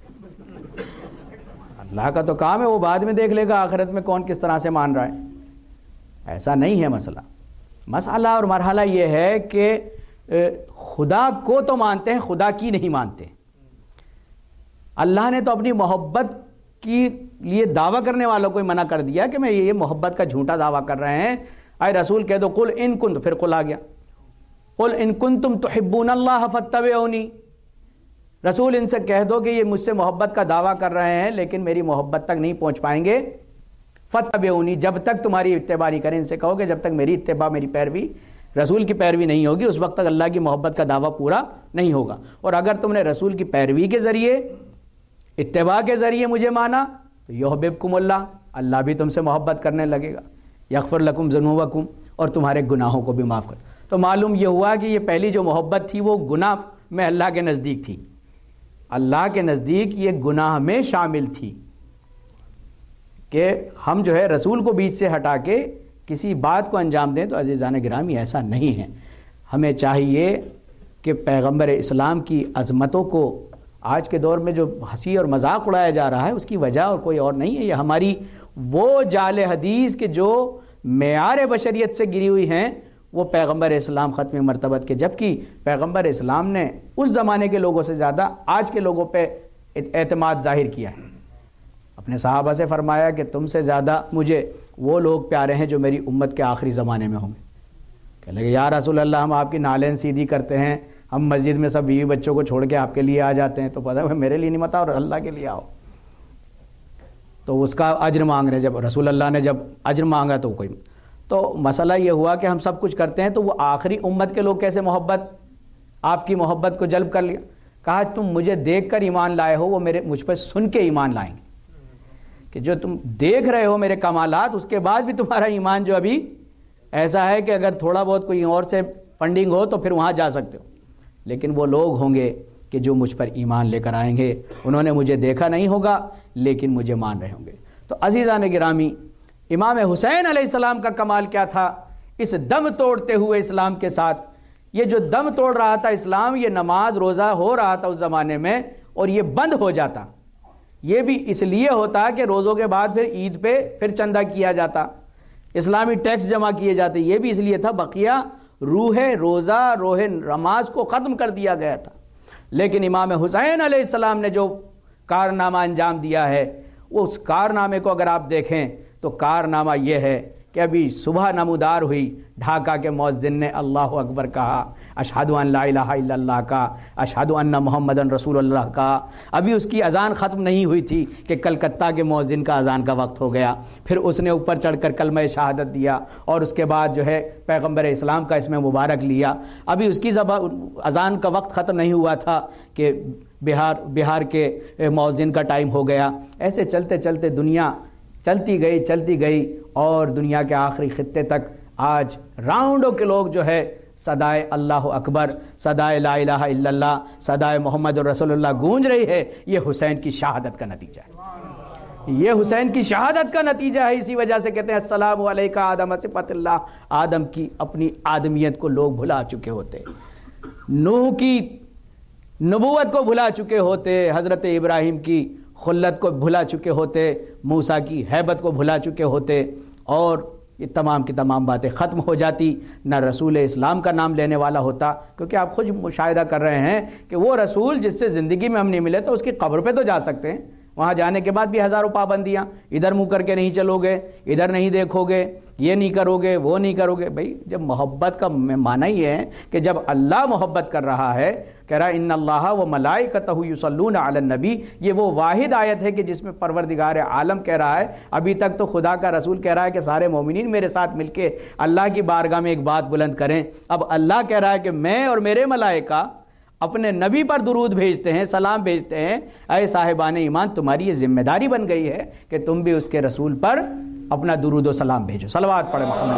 اللہ کا تو کام ہے، وہ بعد میں دیکھ لے گا آخرت میں کون کس طرح سے مان رہا ہے. ایسا نہیں ہے مسئلہ. مسئلہ اور مرحلہ یہ ہے کہ خدا کو تو مانتے ہیں، خدا کی نہیں مانتے. اللہ نے تو اپنی محبت کی لیے دعویٰ کرنے والوں کو ہی منع کر دیا کہ میں یہ محبت کا جھوٹا دعویٰ کر رہے ہیں. اے رسول کہہ دو قل ان کنتم، پھر قل آ گیا، قل ان کنتم تحبون اللہ فاتبعونی. رسول ان سے کہہ دو کہ یہ مجھ سے محبت کا دعویٰ کر رہے ہیں لیکن میری محبت تک نہیں پہنچ پائیں گے. فاتبعونی، جب تک تمہاری اتباع نہیں کریں. ان سے کہو کہ جب تک میری اتباع، میری پیروی، رسول کی پیروی نہیں ہوگی اس وقت تک اللہ کی محبت کا دعویٰ پورا نہیں ہوگا. اور اگر تم نے رسول کی پیروی کے ذریعے، اتباع کے ذریعے مجھے مانا تو یحببکم اللہ، اللہ بھی تم سے محبت کرنے لگے گا. یغفر لکم ذنوبکم، اور تمہارے گناہوں کو بھی معاف کر. تو معلوم یہ ہوا کہ یہ پہلی جو محبت تھی وہ گناہ میں اللہ کے نزدیک تھی. اللہ کے نزدیک یہ گناہ میں شامل تھی کہ ہم جو ہے رسول کو بیچ سے ہٹا کے کسی بات کو انجام دیں. تو عزیزان گرامی ایسا نہیں ہے. ہمیں چاہیے کہ پیغمبر اسلام کی عظمتوں کو آج کے دور میں جو ہنسی اور مذاق اڑایا جا رہا ہے اس کی وجہ اور کوئی اور نہیں ہے. یہ ہماری وہ جعل حدیث کے جو معیار بشریت سے گری ہوئی ہیں وہ پیغمبر اسلام ختم مرتبت کے، جبکہ پیغمبر اسلام نے اس زمانے کے لوگوں سے زیادہ آج کے لوگوں پہ اعتماد ظاہر کیا ہے. اپنے صحابہ سے فرمایا کہ تم سے زیادہ مجھے وہ لوگ پیارے ہیں جو میری امت کے آخری زمانے میں ہوں گے. کہنے لگے یا رسول اللہ ہم آپ کی نالین سیدھی کرتے ہیں، ہم مسجد میں سب بیوی بچوں کو چھوڑ کے آپ کے لیے آ جاتے ہیں، تو پتہ ہے میرے لیے نہیں متا اور اللہ کے لیے آؤ. تو اس کا اجر مانگ رہے. جب رسول اللہ نے جب اجر مانگا تو کوئی، تو مسئلہ یہ ہوا کہ ہم سب کچھ کرتے ہیں تو وہ آخری امت کے لوگ کیسے محبت، آپ کی محبت کو جلب کر لیا. کہا تم مجھے دیکھ کر ایمان لائے ہو، وہ میرے مجھ پہ سن کے ایمان لائیں گے. کہ جو تم دیکھ رہے ہو میرے کمالات، اس کے بعد بھی تمہارا ایمان جو ابھی ایسا ہے کہ اگر تھوڑا بہت کوئی اور سے فنڈنگ ہو تو پھر وہاں جا سکتے ہو. لیکن وہ لوگ ہوں گے کہ جو مجھ پر ایمان لے کر آئیں گے. انہوں نے مجھے دیکھا نہیں ہوگا لیکن مجھے مان رہے ہوں گے. تو عزیزان گرامی، امام حسین علیہ السلام کا کمال کیا تھا؟ اس دم توڑتے ہوئے اسلام کے ساتھ یہ جو دم توڑ رہا تھا اسلام، یہ نماز روزہ ہو رہا تھا اس زمانے میں اور یہ بند ہو جاتا، یہ بھی اس لیے ہوتا کہ روزوں کے بعد پھر عید پہ پھر چندہ کیا جاتا، اسلامی ٹیکس جمع کیے جاتے، یہ بھی اس لیے تھا، بقیہ روح روزہ روح نماز کو ختم کر دیا گیا تھا۔ لیکن امام حسین علیہ السلام نے جو کارنامہ انجام دیا ہے، وہ اس کارنامے کو اگر آپ دیکھیں تو کارنامہ یہ ہے کہ ابھی صبح نمودار ہوئی، ڈھاکہ کے مؤذن نے اللہ اکبر کہا، اشہدو ان لا الہ الا اللہ کا، اشہدو ان محمد رسول اللہ کا، ابھی اس کی اذان ختم نہیں ہوئی تھی کہ کلکتہ کے مؤذن کا اذان کا وقت ہو گیا، پھر اس نے اوپر چڑھ کر کلمہ شہادت دیا اور اس کے بعد جو ہے پیغمبر اسلام کا اسم مبارک لیا، ابھی اس کی زبان اذان کا وقت ختم نہیں ہوا تھا کہ بہار بہار کے مؤذن کا ٹائم ہو گیا۔ ایسے چلتے چلتے دنیا چلتی گئی چلتی گئی اور دنیا کے آخری خطے تک آج راؤنڈوں کے لوگ جو ہے صدائے اللہ اکبر، صدائے لا الہ الا اللہ، صدائے محمد رسول اللہ گونج رہی ہے۔ یہ حسین کی شہادت کا نتیجہ ہے، یہ حسین کی شہادت کا نتیجہ ہے۔ اسی وجہ سے کہتے ہیں السلام علیکہ آدم صفت اللہ، آدم کی اپنی آدمیت کو لوگ بھلا چکے ہوتے، نوح کی نبوت کو بھلا چکے ہوتے، حضرت ابراہیم کی خلت کو بھلا چکے ہوتے، موسیٰ کی ہیبت کو بھلا چکے ہوتے، اور یہ تمام کی تمام باتیں ختم ہو جاتی، نہ رسول اسلام کا نام لینے والا ہوتا، کیونکہ آپ خود مشاہدہ کر رہے ہیں کہ وہ رسول جس سے زندگی میں ہم نہیں ملے تو اس کی قبر پہ تو جا سکتے ہیں، وہاں جانے کے بعد بھی ہزاروں پابندیاں، ادھر منہ کر کے نہیں چلو گے، ادھر نہیں دیکھو گے، یہ نہیں کرو گے، وہ نہیں کرو گے۔ بھائی جب محبت کا معنی یہ ہے کہ جب اللہ محبت کر رہا ہے، کہہ رہا ان اللہ و ملائکتہ یصلون علی النبی، یہ وہ واحد آیت ہے کہ جس میں پروردگار عالم کہہ رہا ہے، ابھی تک تو خدا کا رسول کہہ رہا ہے کہ سارے مومنین میرے ساتھ مل کے اللہ کی بارگاہ میں ایک بات بلند کریں، اب اللہ کہہ رہا ہے کہ میں اور میرے ملائکہ اپنے نبی پر درود بھیجتے ہیں، سلام بھیجتے ہیں، اے صاحبان ایمان تمہاری یہ ذمہ داری بن گئی ہے کہ تم بھی اس کے رسول پر اپنا درود و سلام بھیجو۔ صلوات پڑھیں محمد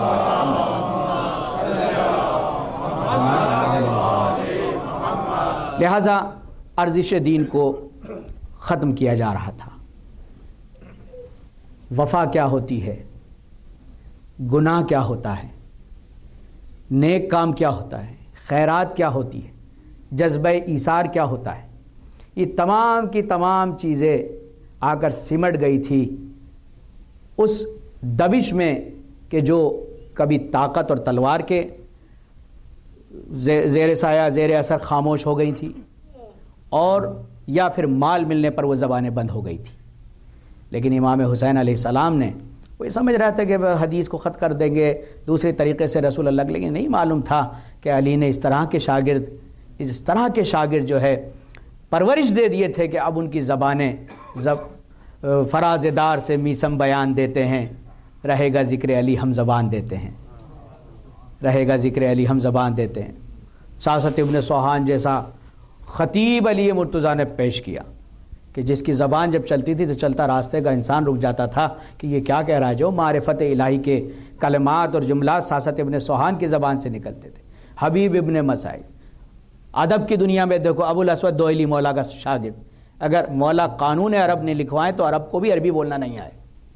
لہذا ارزش دین کو ختم کیا جا رہا تھا۔ وفا کیا ہوتی ہے، گناہ کیا ہوتا ہے، نیک کام کیا ہوتا ہے، خیرات کیا ہوتی ہے، جذبہ ایثار کیا ہوتا ہے، یہ تمام کی تمام چیزیں آ کر سمٹ گئی تھی اس دبش میں کہ جو کبھی طاقت اور تلوار کے زیر سایہ زیر اثر خاموش ہو گئی تھی، اور یا پھر مال ملنے پر وہ زبانیں بند ہو گئی تھی۔ لیکن امام حسین علیہ السلام نے وہ سمجھ رہا تھا کہ حدیث کو ختم کر دیں گے دوسرے طریقے سے رسول اللہ کے، لیکن نہیں معلوم تھا کہ علی نے اس طرح کے شاگرد اس طرح کے شاگرد جو ہے پرورش دے دیے تھے کہ اب ان کی زبانیں زب فراز دار سے میسم بیان دیتے ہیں، رہے گا ذکر علی ہم زبان دیتے ہیں، رہے گا ذکر علی ہم زبان دیتے ہیں۔ سیاست ابن سوہان جیسا خطیب علی مرتضیٰ نے پیش کیا کہ جس کی زبان جب چلتی تھی تو چلتا راستے کا انسان رک جاتا تھا کہ یہ کیا کہہ رہا ہے، جو معرفت الہی کے کلمات اور جملات سیاست ابن سوہان کی زبان سے نکلتے تھے۔ حبیب ابن مسعود، ادب کی دنیا میں دیکھو ابو الاسود دوئلی مولا کا شاگرد، اگر مولا قانون عرب نے لکھوائے تو عرب کو بھی عربی بولنا نہیں آئے،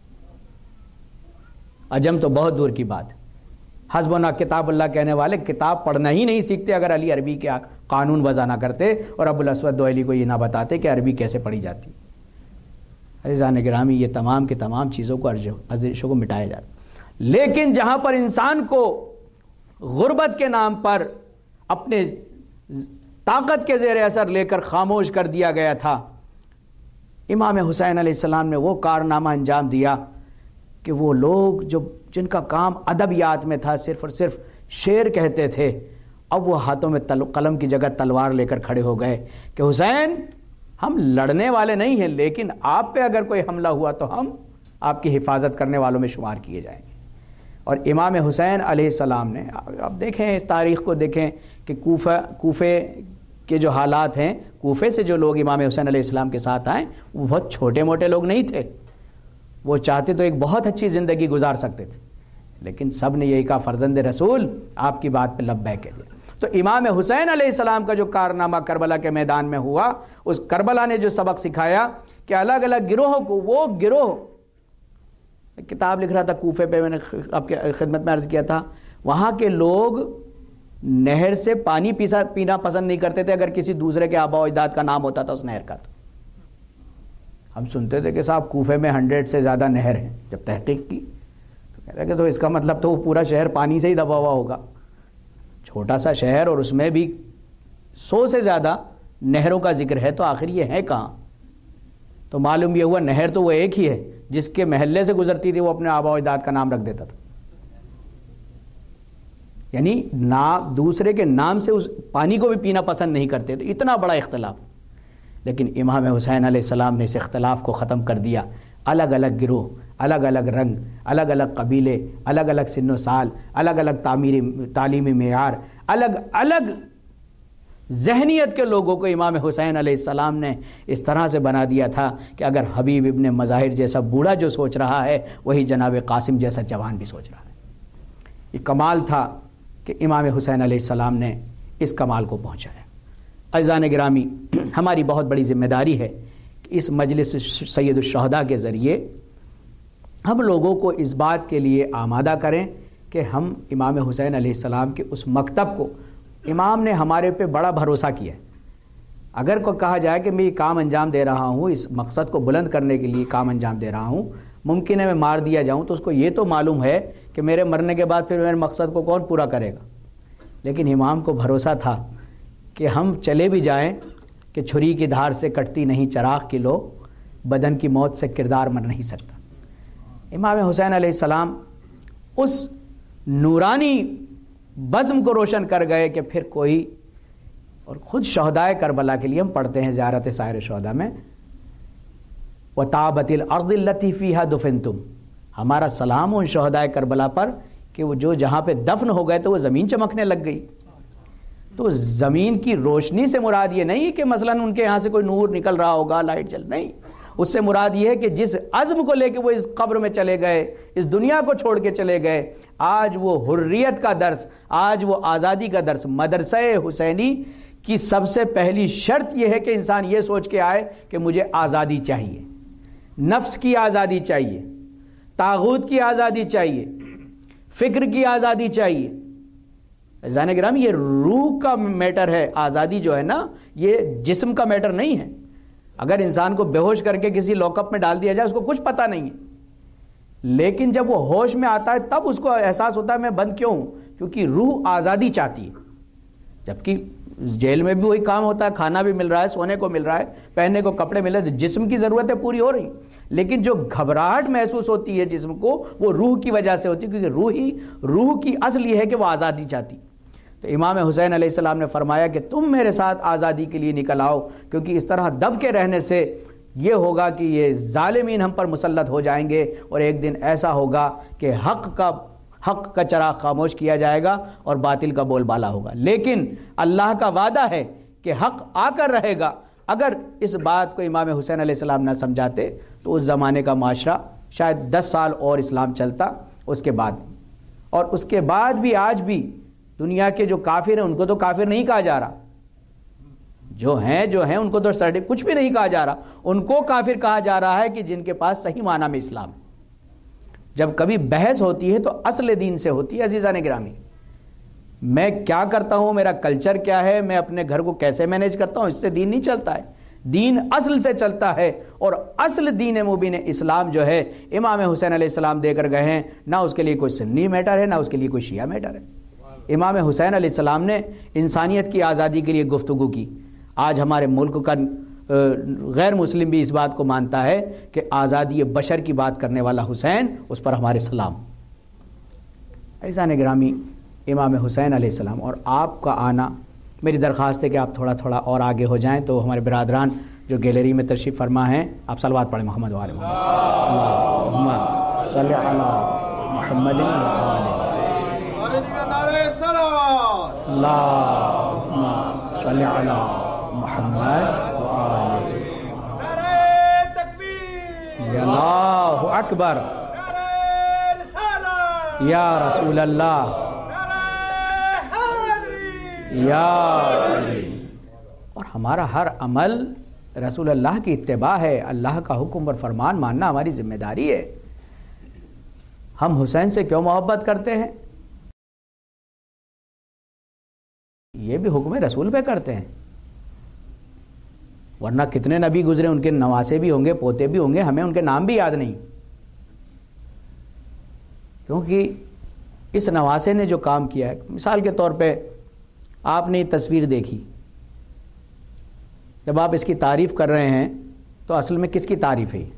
عجم تو بہت دور کی بات۔ حسبنا کتاب اللہ کہنے والے کتاب پڑھنا ہی نہیں سیکھتے اگر علی عربی کے قانون وضع نہ کرتے اور ابو الاسود دوئلی کو یہ نہ بتاتے کہ عربی کیسے پڑھی جاتی۔ عزیزان گرامی، یہ تمام کی تمام چیزوں کو ارزشوں کو مٹایا جاتا، لیکن جہاں پر انسان کو غربت کے نام پر اپنے طاقت کے زیر اثر لے کر خاموش کر دیا گیا تھا، امام حسین علیہ السلام نے وہ کارنامہ انجام دیا کہ وہ لوگ جو جن کا کام ادبیات میں تھا، صرف اور صرف شعر کہتے تھے، اب وہ ہاتھوں میں قلم کی جگہ تلوار لے کر کھڑے ہو گئے کہ حسین ہم لڑنے والے نہیں ہیں، لیکن آپ پہ اگر کوئی حملہ ہوا تو ہم آپ کی حفاظت کرنے والوں میں شمار کیے جائیں گے۔ اور امام حسین علیہ السلام نے، اب دیکھیں اس تاریخ کو دیکھیں کہ کوفہ کوفے کے جو حالات ہیں، کوفے سے جو لوگ امام حسین علیہ السلام کے ساتھ آئے وہ بہت چھوٹے موٹے لوگ نہیں تھے، وہ چاہتے تو ایک بہت اچھی زندگی گزار سکتے تھے، لیکن سب نے یہی کہا فرزند رسول آپ کی بات پہ لبیک کہہ دیا۔ تو امام حسین علیہ السلام کا جو کارنامہ کربلا کے میدان میں ہوا، اس کربلا نے جو سبق سکھایا کہ الگ الگ گروہوں کو، وہ گروہ کتاب لکھ رہا تھا کوفے پہ، میں نے آپ کے خدمت میں عرض کیا تھا، وہاں کے لوگ نہر سے پانی پیسا پینا پسند نہیں کرتے تھے اگر کسی دوسرے کے آبا و اجداد کا نام ہوتا تھا اس نہر کا. تو ہم سنتے تھے کہ صاحب کوفے میں ہنڈریڈ سے زیادہ نہر ہیں. جب تحقیق کی تو کہہ رہے کہ تو اس کا مطلب تو وہ پورا شہر پانی سے ہی دبا ہوا ہوگا. چھوٹا سا شہر اور اس میں بھی سو سے زیادہ نہروں کا ذکر ہے، تو آخر یہ ہے کہاں؟ تو معلوم یہ ہوا نہر تو وہ ایک ہی ہے جس کے محلے سے گزرتی تھی وہ اپنے آبا و اجداد کا نام رکھ دیتا تھا. یعنی نام دوسرے کے نام سے اس پانی کو بھی پینا پسند نہیں کرتے تھے. اتنا بڑا اختلاف. لیکن امام حسین علیہ السلام نے اس اختلاف کو ختم کر دیا. الگ الگ گروہ، الگ الگ رنگ، الگ الگ قبیلے، الگ الگ سن و سال، الگ الگ تعمیری تعلیمی معیار، الگ الگ ذہنیت کے لوگوں کو امام حسین علیہ السلام نے اس طرح سے بنا دیا تھا کہ اگر حبیب ابن مظاہر جیسا بوڑھا جو سوچ رہا ہے وہی جناب قاسم جیسا جوان بھی سوچ رہا ہے. یہ کمال تھا کہ امام حسین علیہ السلام نے اس کمال کو پہنچایا. عزیزان گرامی، ہماری بہت بڑی ذمہ داری ہے کہ اس مجلس سید الشہداء کے ذریعے ہم لوگوں کو اس بات کے لیے آمادہ کریں کہ ہم امام حسین علیہ السلام کے اس مکتب کو، امام نے ہمارے پہ بڑا بھروسہ کیا ہے. اگر کو کہا جائے کہ میں یہ کام انجام دے رہا ہوں، اس مقصد کو بلند کرنے کے لیے کام انجام دے رہا ہوں، ممکن ہے میں مار دیا جاؤں، تو اس کو یہ تو معلوم ہے کہ میرے مرنے کے بعد پھر میرے مقصد کو کون پورا کرے گا. لیکن امام کو بھروسہ تھا کہ ہم چلے بھی جائیں کہ چھری کی دھار سے کٹتی نہیں چراغ کی لو، بدن کی موت سے کردار مر نہیں سکتا. امام حسین علیہ السلام اس نورانی بزم کو روشن کر گئے کہ پھر کوئی، اور خود شہدائے کربلا کے لیے ہم پڑھتے ہیں زیارت سائر شہداء میں، وَتَابَتِ الْأَرْضِ الَّتِي فِيهَا دُفِنْتُمْ، ہمارا سلام ان شہدائے کربلا پر کہ وہ جو جہاں پہ دفن ہو گئے تو وہ زمین چمکنے لگ گئی. تو زمین کی روشنی سے مراد یہ نہیں کہ مثلاً ان کے یہاں سے کوئی نور نکل رہا ہوگا، لائٹ جل، نہیں. اس سے مراد یہ ہے کہ جس عزم کو لے کے وہ اس قبر میں چلے گئے، اس دنیا کو چھوڑ کے چلے گئے، آج وہ حریت کا درس، آج وہ آزادی کا درس. مدرسہ حسینی کی سب سے پہلی شرط یہ ہے کہ انسان یہ سوچ کے آئے کہ مجھے آزادی چاہیے، نفس کی آزادی چاہیے، طاغوت کی آزادی چاہیے، فکر کی آزادی چاہیے. عزیزان گرامی، یہ روح کا میٹر ہے. آزادی جو ہے نا، یہ جسم کا میٹر نہیں ہے. اگر انسان کو بے ہوش کر کے کسی لاک اپ میں ڈال دیا جائے اس کو کچھ پتہ نہیں ہے، لیکن جب وہ ہوش میں آتا ہے تب اس کو احساس ہوتا ہے میں بند کیوں ہوں، کیونکہ روح آزادی چاہتی ہے. جبکہ جیل میں بھی وہی کام ہوتا ہے، کھانا بھی مل رہا ہے، سونے کو مل رہا ہے، پہننے کو کپڑے مل رہے ہیں، جسم کی ضرورتیں پوری ہو رہی، لیکن جو گھبراہٹ محسوس ہوتی ہے جسم کو وہ روح کی وجہ سے ہوتی ہے، کیونکہ روح ہی روح کی اصل یہ ہے کہ وہ آزادی چاہتی. تو امام حسین علیہ السلام نے فرمایا کہ تم میرے ساتھ آزادی کے لیے نکل آؤ، کیونکہ اس طرح دب کے رہنے سے یہ ہوگا کہ یہ ظالمین ہم پر مسلط ہو جائیں گے، اور ایک دن ایسا ہوگا کہ حق کا حق کا چراغ خاموش کیا جائے گا اور باطل کا بول بالا ہوگا. لیکن اللہ کا وعدہ ہے کہ حق آ کر رہے گا. اگر اس بات کو امام حسین علیہ السلام نہ سمجھاتے تو اس زمانے کا معاشرہ شاید دس سال اور اسلام چلتا اس کے بعد. اور اس کے بعد بھی آج بھی دنیا کے جو کافر ہیں ان کو تو کافر نہیں کہا جا رہا، جو ہیں جو ہیں ان کو تو سرٹیفکیٹ کچھ بھی نہیں کہا جا رہا، ان کو کافر کہا جا رہا ہے کہ جن کے پاس صحیح معنی میں اسلام. جب کبھی بحث ہوتی ہے تو اصل دین سے ہوتی ہے. عزیزان گرامی، میں کیا کرتا ہوں، میرا کلچر کیا ہے، میں اپنے گھر کو کیسے مینیج کرتا ہوں، اس سے دین نہیں چلتا ہے. دین اصل سے چلتا ہے، اور اصل دین مبین اسلام جو ہے امام حسین علیہ السلام دے کر گئے ہیں. نہ اس کے لیے کوئی سنی میٹر ہے، نہ اس کے لیے کوئی شیعہ میٹر ہے. امام حسین علیہ السلام نے انسانیت کی آزادی کے لیے گفتگو کی. آج ہمارے ملک کا غیر مسلم بھی اس بات کو مانتا ہے کہ آزادی بشر کی بات کرنے والا حسین، اس پر ہمارے سلام. عزیزان گرامی، امام حسین علیہ السلام اور آپ کا آنا، میری درخواست ہے کہ آپ تھوڑا تھوڑا اور آگے ہو جائیں تو ہمارے برادران جو گیلری میں تشریف فرما ہیں، آپ صلوات پڑھیں محمد و آل محمد. اللہم صلی علی محمد و آل اللہم صلی علی محمد و آل. اللہ اکبر، یا رسول اللہ، یا علی. اور ہمارا ہر عمل رسول اللہ کی اتباع ہے. اللہ کا حکم اور فرمان ماننا ہماری ذمہ داری ہے. ہم حسین سے کیوں محبت کرتے ہیں؟ یہ بھی حکم رسول پہ کرتے ہیں، ورنہ کتنے نبی گزرے، ان کے نواسے بھی ہوں گے، پوتے بھی ہوں گے، ہمیں ان کے نام بھی یاد نہیں، کیونکہ اس نواسے نے جو کام کیا ہے. مثال کے طور پہ آپ نے یہ تصویر دیکھی، جب آپ اس کی تعریف کر رہے ہیں تو اصل میں کس کی تعریف ہے؟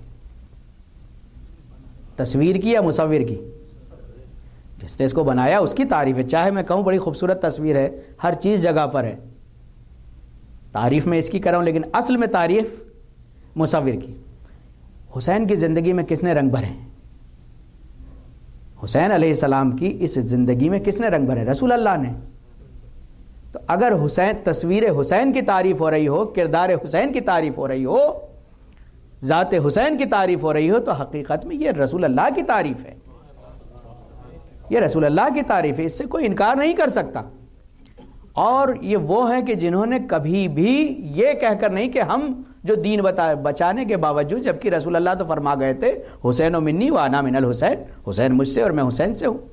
تصویر کی یا مصور کی؟ جس نے اس کو بنایا اس کی تعریف ہے. چاہے میں کہوں بڑی خوبصورت تصویر ہے، ہر چیز جگہ پر ہے، تعریف میں اس کی کر رہا ہوں، لیکن اصل میں تعریف مصور کی. حسین کی زندگی میں کس نے رنگ بھرے؟ حسین علیہ السلام کی اس زندگی میں کس نے رنگ بھرے؟ رسول اللہ نے. تو اگر حسین تصویر حسین کی تعریف ہو رہی ہو، کردار حسین کی تعریف ہو رہی ہو، ذات حسین کی تعریف ہو رہی ہو، تو حقیقت میں یہ رسول اللہ کی تعریف ہے، یہ رسول اللہ کی تعریف ہے، اس سے کوئی انکار نہیں کر سکتا. اور یہ وہ ہیں کہ جنہوں نے کبھی بھی یہ کہہ کر نہیں کہ ہم جو دین بتا بچانے کے باوجود، جبکہ رسول اللہ تو فرما گئے تھے حسین و منی و انا من الحسین، حسین مجھ سے اور میں حسین سے ہوں،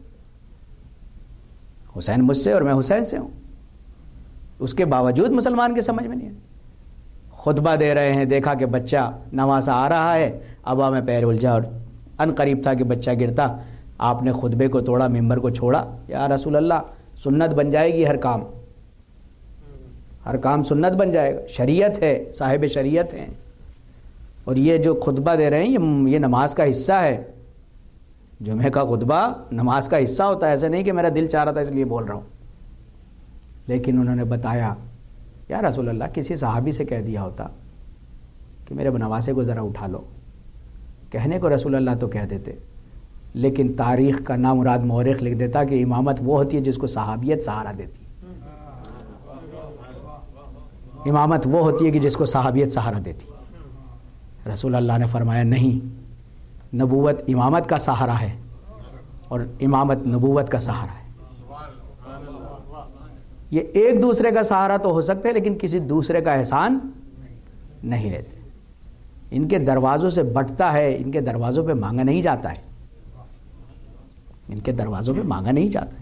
حسین مجھ سے اور میں حسین سے ہوں. اس کے باوجود مسلمان کے سمجھ میں نہیں ہے. خطبہ دے رہے ہیں، دیکھا کہ بچہ نواسا آ رہا ہے، ابا میں پیر الجھا اور ان قریب تھا کہ بچہ گرتا، آپ نے خطبے کو توڑا، ممبر کو چھوڑا. یا رسول اللہ، سنت بن جائے گی، ہر کام ہر کام سنت بن جائے گا، شریعت ہے، صاحب شریعت ہیں، اور یہ جو خطبہ دے رہے ہیں یہ یہ نماز کا حصہ ہے. جمعہ کا خطبہ نماز کا حصہ ہوتا ہے، ایسے نہیں کہ میرا دل چاہ رہا تھا اس لیے بول رہا ہوں. لیکن انہوں نے بتایا، یا رسول اللہ کسی صحابی سے کہہ دیا ہوتا کہ میرے نواسے کو ذرا اٹھا لو، کہنے کو رسول اللہ تو کہہ دیتے، لیکن تاریخ کا نامراد مورخ لکھ دیتا کہ امامت وہ ہوتی ہے جس کو صحابیت سہارا دیتی ہے، امامت وہ ہوتی ہے کہ جس کو صحابیت سہارا دیتی. رسول اللہ نے فرمایا نہیں، نبوت امامت کا سہارا ہے اور امامت نبوت کا سہارا ہے. یہ ایک دوسرے کا سہارا تو ہو سکتے ہیں لیکن کسی دوسرے کا احسان نہیں لیتے. ان کے دروازوں سے بٹتا ہے، ان کے دروازوں پہ مانگا نہیں جاتا ہے، ان کے دروازوں پہ مانگا نہیں جاتا ہے.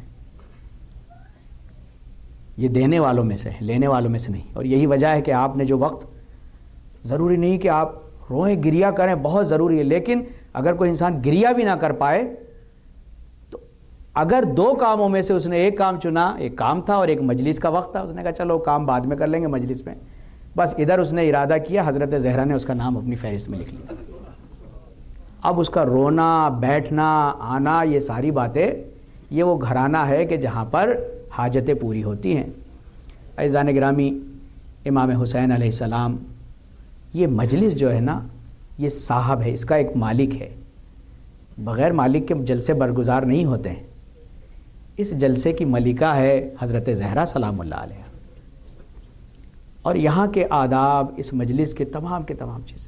یہ دینے والوں میں سے ہے، لینے والوں میں سے نہیں. اور یہی وجہ ہے کہ آپ نے جو وقت، ضروری نہیں کہ آپ روئیں گریا کریں، بہت ضروری ہے، لیکن اگر کوئی انسان گریا بھی نہ کر پائے تو اگر دو کاموں میں سے اس نے ایک کام چنا، ایک کام تھا اور ایک مجلس کا وقت تھا، اس نے کہا چلو کام بعد میں کر لیں گے مجلس میں، بس ادھر اس نے ارادہ کیا، حضرت زہرا نے اس کا نام اپنی فہرست میں لکھ لیا. اب اس کا رونا، بیٹھنا، آنا، یہ ساری باتیں، یہ وہ گھرانہ ہے کہ جہاں پر حاجتیں پوری ہوتی ہیں. عزیزان گرامی، امام حسین علیہ السلام، یہ مجلس جو ہے نا، یہ صاحب ہے، اس کا ایک مالک ہے، بغیر مالک کے جلسے برگزار نہیں ہوتے ہیں. اس جلسے کی ملکہ ہے حضرت زہرا سلام اللہ علیہ، اور یہاں کے آداب، اس مجلس کے تمام کے تمام چیزیں.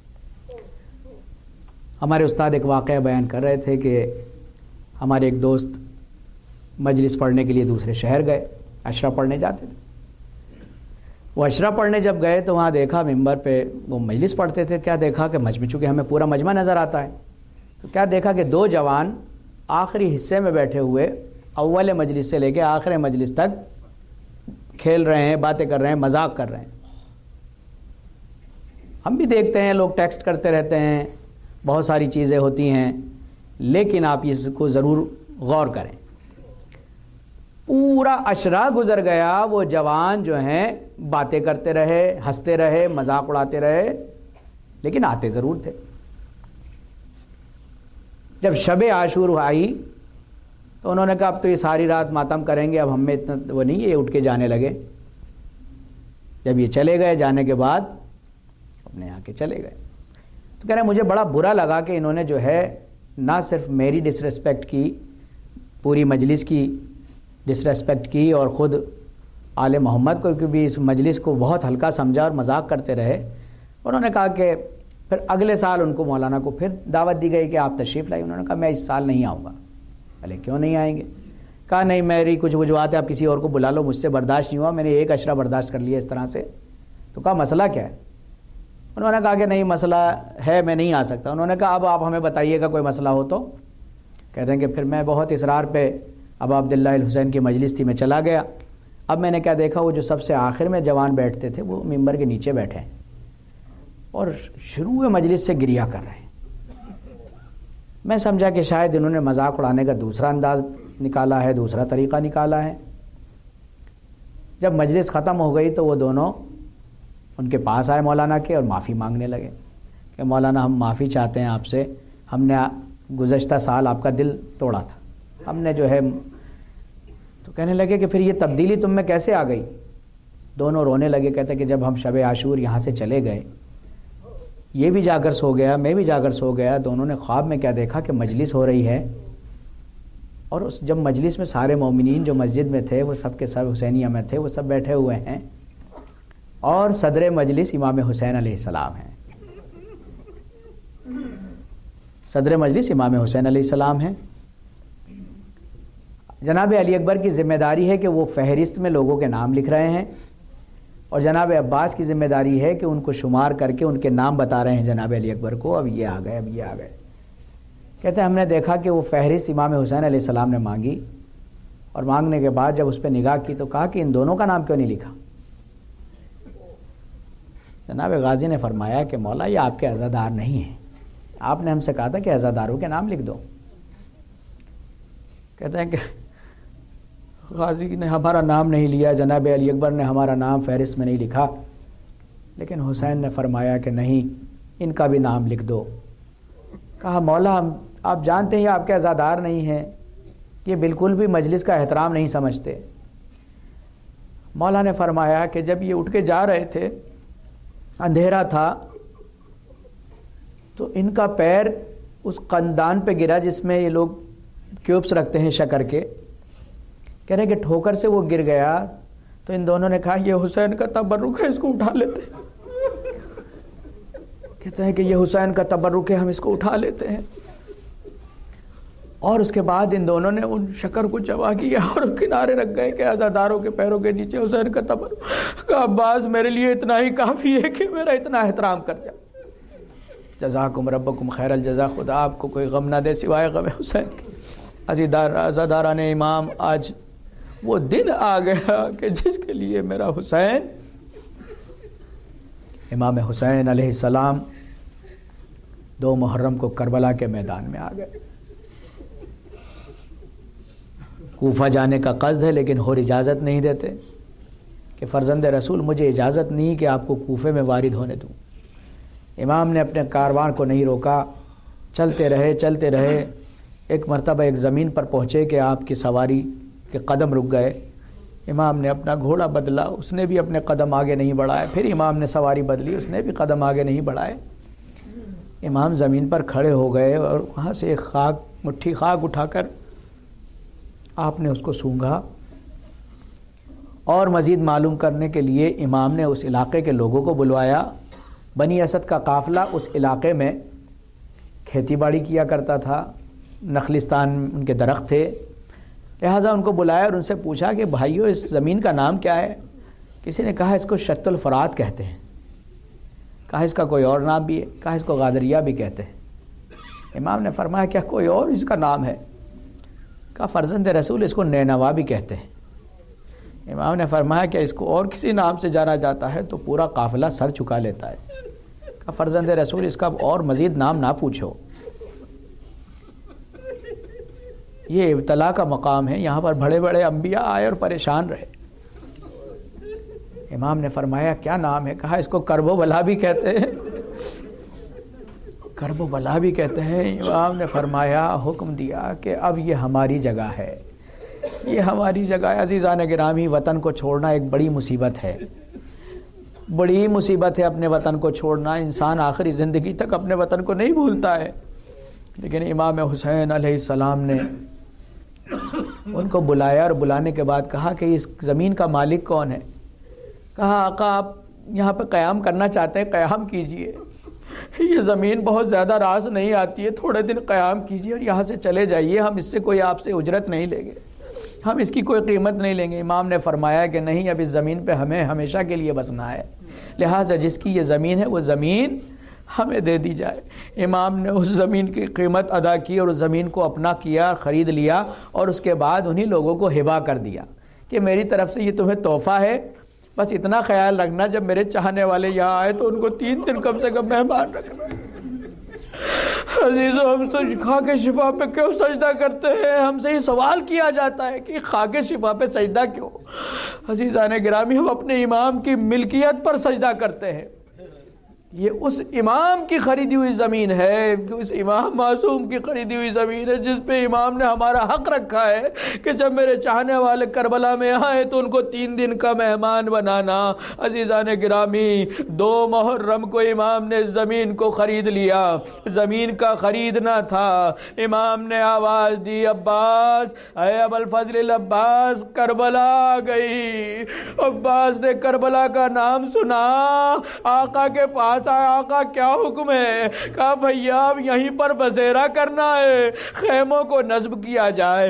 ہمارے استاد ایک واقعہ بیان کر رہے تھے کہ ہمارے ایک دوست مجلس پڑھنے کے لیے دوسرے شہر گئے، عشرہ پڑھنے جاتے تھے. وہ عشرہ پڑھنے جب گئے تو وہاں دیکھا ممبر پہ وہ مجلس پڑھتے تھے، کیا دیکھا کہ مجمع، چونکہ ہمیں پورا مجمع نظر آتا ہے، تو کیا دیکھا کہ دو جوان آخری حصے میں بیٹھے ہوئے اول مجلس سے لے کے آخر مجلس تک کھیل رہے ہیں، باتیں کر رہے ہیں، مذاق کر رہے ہیں. ہم بھی دیکھتے ہیں، لوگ ٹیکسٹ کرتے رہتے ہیں، بہت ساری چیزیں ہوتی ہیں، لیکن آپ اس کو ضرور غور کریں. پورا عشرہ گزر گیا، وہ جوان جو ہیں باتیں کرتے رہے، ہنستے رہے، مذاق اڑاتے رہے، لیکن آتے ضرور تھے. جب شب عاشور آئی تو انہوں نے کہا اب تو یہ ساری رات ماتم کریں گے، اب ہم میں اتنا وہ نہیں. یہ اٹھ کے جانے لگے. جب یہ چلے گئے، جانے کے بعد اپنے آ کے چلے گئے، تو کہہ رہے مجھے بڑا برا لگا کہ انہوں نے جو ہے نہ صرف میری ڈس ریسپیکٹ کی، پوری مجلس کی ڈس ریسپیکٹ کی، اور خود آل محمد کو بھی اس مجلس کو بہت ہلکا سمجھا اور مذاق کرتے رہے. انہوں نے کہا کہ پھر اگلے سال ان کو مولانا کو پھر دعوت دی گئی کہ آپ تشریف لائیں. انہوں نے کہا میں اس سال نہیں آؤں گا. بھلے کیوں نہیں آئیں گے؟ کہا نہیں میری کچھ وجوہات ہے، آپ کسی اور کو بلا لو، مجھ سے برداشت نہیں ہوا، میں نے ایک عشرہ برداشت کر لیا اس طرح سے. تو کہا مسئلہ کیا ہے؟ انہوں نے کہا کہ نہیں مسئلہ ہے، میں نہیں آ سکتا. انہوں نے کہا اب آپ ہمیں بتائیے گا کوئی مسئلہ ہو تو. کہتے ہیں کہ پھر میں بہت اصرار پہ، اب عبداللہ الحسین کی مجلس تھی، میں چلا گیا. اب میں نے کیا دیکھا، وہ جو سب سے آخر میں جوان بیٹھتے تھے وہ ممبر کے نیچے بیٹھے ہیں اور شروع مجلس سے گریہ کر رہے ہیں۔ میں سمجھا کہ شاید انہوں نے مذاق اڑانے کا دوسرا انداز نکالا ہے، دوسرا طریقہ نکالا ہے۔ جب مجلس ختم ہو گئی تو وہ دونوں ان کے پاس آئے مولانا کے اور معافی مانگنے لگے کہ مولانا ہم معافی چاہتے ہیں آپ سے، ہم نے گزشتہ سال آپ کا دل توڑا تھا، ہم نے جو ہے۔ تو کہنے لگے کہ پھر یہ تبدیلی تم میں کیسے آ گئی؟ دونوں رونے لگے، کہتے کہ جب ہم شب عاشور یہاں سے چلے گئے، یہ بھی جا کر سو گیا، میں بھی جا کر سو گیا، دونوں نے خواب میں کیا دیکھا کہ مجلس ہو رہی ہے، اور اس جب مجلس میں سارے مومنین جو مسجد میں تھے وہ سب کے سب حسینیہ میں تھے، وہ سب بیٹھے ہوئے ہیں اور صدر مجلس امام حسین علیہ السلام ہیں، صدر مجلس امام حسین علیہ السلام ہیں۔ جناب علی اکبر کی ذمہ داری ہے کہ وہ فہرست میں لوگوں کے نام لکھ رہے ہیں، اور جناب عباس کی ذمہ داری ہے کہ ان کو شمار کر کے ان کے نام بتا رہے ہیں جناب علی اکبر کو، اب یہ آ گئے، اب یہ آ گئے۔ کہتے ہیں ہم نے دیکھا کہ وہ فہرست امام حسین علیہ السلام نے مانگی، اور مانگنے کے بعد جب اس پہ نگاہ کی تو کہا کہ ان دونوں کا نام کیوں نہیں لکھا؟ جناب غازی نے فرمایا کہ مولا یہ آپ کے عزادار نہیں ہیں، آپ نے ہم سے کہا تھا کہ عزاداروں کے نام لکھ دو۔ کہتے ہیں کہ غازی نے ہمارا نام نہیں لیا، جناب علی اکبر نے ہمارا نام فہرست میں نہیں لکھا، لیکن حسین نے فرمایا کہ نہیں، ان کا بھی نام لکھ دو۔ کہا مولا ہم آپ جانتے ہیں یہ آپ کے عزادار نہیں ہیں، یہ بالکل بھی مجلس کا احترام نہیں سمجھتے۔ مولا نے فرمایا کہ جب یہ اٹھ کے جا رہے تھے، اندھیرا تھا، تو ان کا پیر اس قندان پہ گرا جس میں یہ لوگ کیوبس رکھتے ہیں شکر کے، کہہ رہے کہ ٹھوکر سے وہ گر گیا، تو ان دونوں نے کہا یہ حسین کا تبرک ہے، اس کو اٹھا لیتے ہیں۔ کہتے ہیں کہ یہ حسین کا تبرک ہے، ہم اس کو اٹھا لیتے ہیں۔ اور اس کے بعد ان دونوں نے ان شکر کو جمع کیا اور کنارے رکھ گئے کہ عزاداروں کے پیروں کے نیچے حسین کا تبرک۔ کہا عباس میرے لیے اتنا ہی کافی ہے کہ میرا اتنا احترام کر جائے۔ جزاکم ربکم خیر الجزا، خدا آپ کو کوئی غم نہ دے سوائے غم حسین کے۔ عزاداران امام، آج وہ دن آ گیا کہ جس کے لیے میرا حسین، امام حسین علیہ السلام دو محرم کو کربلا کے میدان میں آ گئے۔ کوفہ جانے کا قصد ہے لیکن اور اجازت نہیں دیتے کہ فرزند رسول مجھے اجازت نہیں کہ آپ کو کوفے میں وارد ہونے دوں۔ امام نے اپنے کاروان کو نہیں روکا، چلتے رہے چلتے رہے۔ ایک مرتبہ ایک زمین پر پہنچے کہ آپ کی سواری کے قدم رک گئے۔ امام نے اپنا گھوڑا بدلا، اس نے بھی اپنے قدم آگے نہیں بڑھائے، پھر امام نے سواری بدلی، اس نے بھی قدم آگے نہیں بڑھائے۔ امام زمین پر کھڑے ہو گئے اور وہاں سے ایک خاک مٹھی خاک اٹھا کر آپ نے اس کو سونگھا، اور مزید معلوم کرنے کے لیے امام نے اس علاقے کے لوگوں کو بلوایا۔ بنی اسد کا قافلہ اس علاقے میں کھیتی باڑی کیا کرتا تھا، نخلستان ان کے درخت تھے، لہٰذا ان کو بلایا اور ان سے پوچھا کہ بھائیو اس زمین کا نام کیا ہے؟ کسی نے کہا اس کو شت الفرات کہتے ہیں، کہا اس کا کوئی اور نام بھی ہے، کہا اس کو غادریہ بھی کہتے ہیں۔ امام نے فرمایا کیا کوئی اور اس کا نام ہے؟ کہا فرزند رسول اس کو نینوا بھی کہتے ہیں۔ امام نے فرمایا کہ اس کو اور کسی نام سے جانا جاتا ہے تو پورا قافلہ سر چکا لیتا ہے۔ کہا فرزند رسول اس کا اور مزید نام نہ پوچھو، یہ ابتلا کا مقام ہے، یہاں پر بڑے بڑے انبیاء آئے اور پریشان رہے۔ امام نے فرمایا کیا نام ہے؟ کہا اس کو کرب و بلا بھی کہتے ہیں، کرب و بلا بھی کہتے ہیں۔ امام نے فرمایا، حکم دیا کہ اب یہ ہماری جگہ ہے، یہ ہماری جگہ ہے۔ عزیزان گرامی، وطن کو چھوڑنا ایک بڑی مصیبت ہے، بڑی مصیبت ہے اپنے وطن کو چھوڑنا۔ انسان آخری زندگی تک اپنے وطن کو نہیں بھولتا ہے، لیکن امام حسین علیہ السلام نے ان کو بلایا اور بلانے کے بعد کہا کہ اس زمین کا مالک کون ہے؟ کہا آقا آپ یہاں پہ قیام کرنا چاہتے ہیں، قیام کیجئے، یہ زمین بہت زیادہ راس نہیں آتی ہے، تھوڑے دن قیام کیجئے اور یہاں سے چلے جائیے، ہم اس سے کوئی آپ سے اجرت نہیں لیں گے، ہم اس کی کوئی قیمت نہیں لیں گے۔ امام نے فرمایا کہ نہیں، اب اس زمین پہ ہمیں ہمیشہ کے لیے بسنا ہے، لہٰذا جس کی یہ زمین ہے وہ زمین ہمیں دے دی جائے۔ امام نے اس زمین کی قیمت ادا کی اور اس زمین کو اپنا کیا، خرید لیا، اور اس کے بعد انہی لوگوں کو ہبہ کر دیا۔ کہ میری طرف سے یہ تمہیں تحفہ ہے، بس اتنا خیال رکھنا جب میرے چاہنے والے یہاں آئے تو ان کو تین دن کم سے کم مہمان رکھنا۔ عزیزو، ہم سے خاک شفا پہ کیوں سجدہ کرتے ہیں؟ ہم سے یہ سوال کیا جاتا ہے کہ خاک شفا پہ سجدہ کیوں؟ عزیزان گرامی، ہم اپنے امام کی ملکیت پر سجدہ کرتے ہیں۔ یہ اس امام کی خریدی ہوئی زمین ہے، اس امام معصوم کی خریدی ہوئی زمین ہے جس پہ امام نے ہمارا حق رکھا ہے کہ جب میرے چاہنے والے کربلا میں آئے تو ان کو تین دن کا مہمان بنانا۔ عزیزان گرامی، دو محرم کو امام نے زمین کو خرید لیا، زمین کا خریدنا تھا۔ امام نے آواز دی، عباس، اے ابو الفضل عباس، کربلا آ گئی۔ عباس نے کربلا کا نام سنا، آقا کے پاس آقا کیا حکم ہے؟ کہا بھیا اب یہیں پر بسیرا کرنا ہے، خیموں کو نصب کیا جائے۔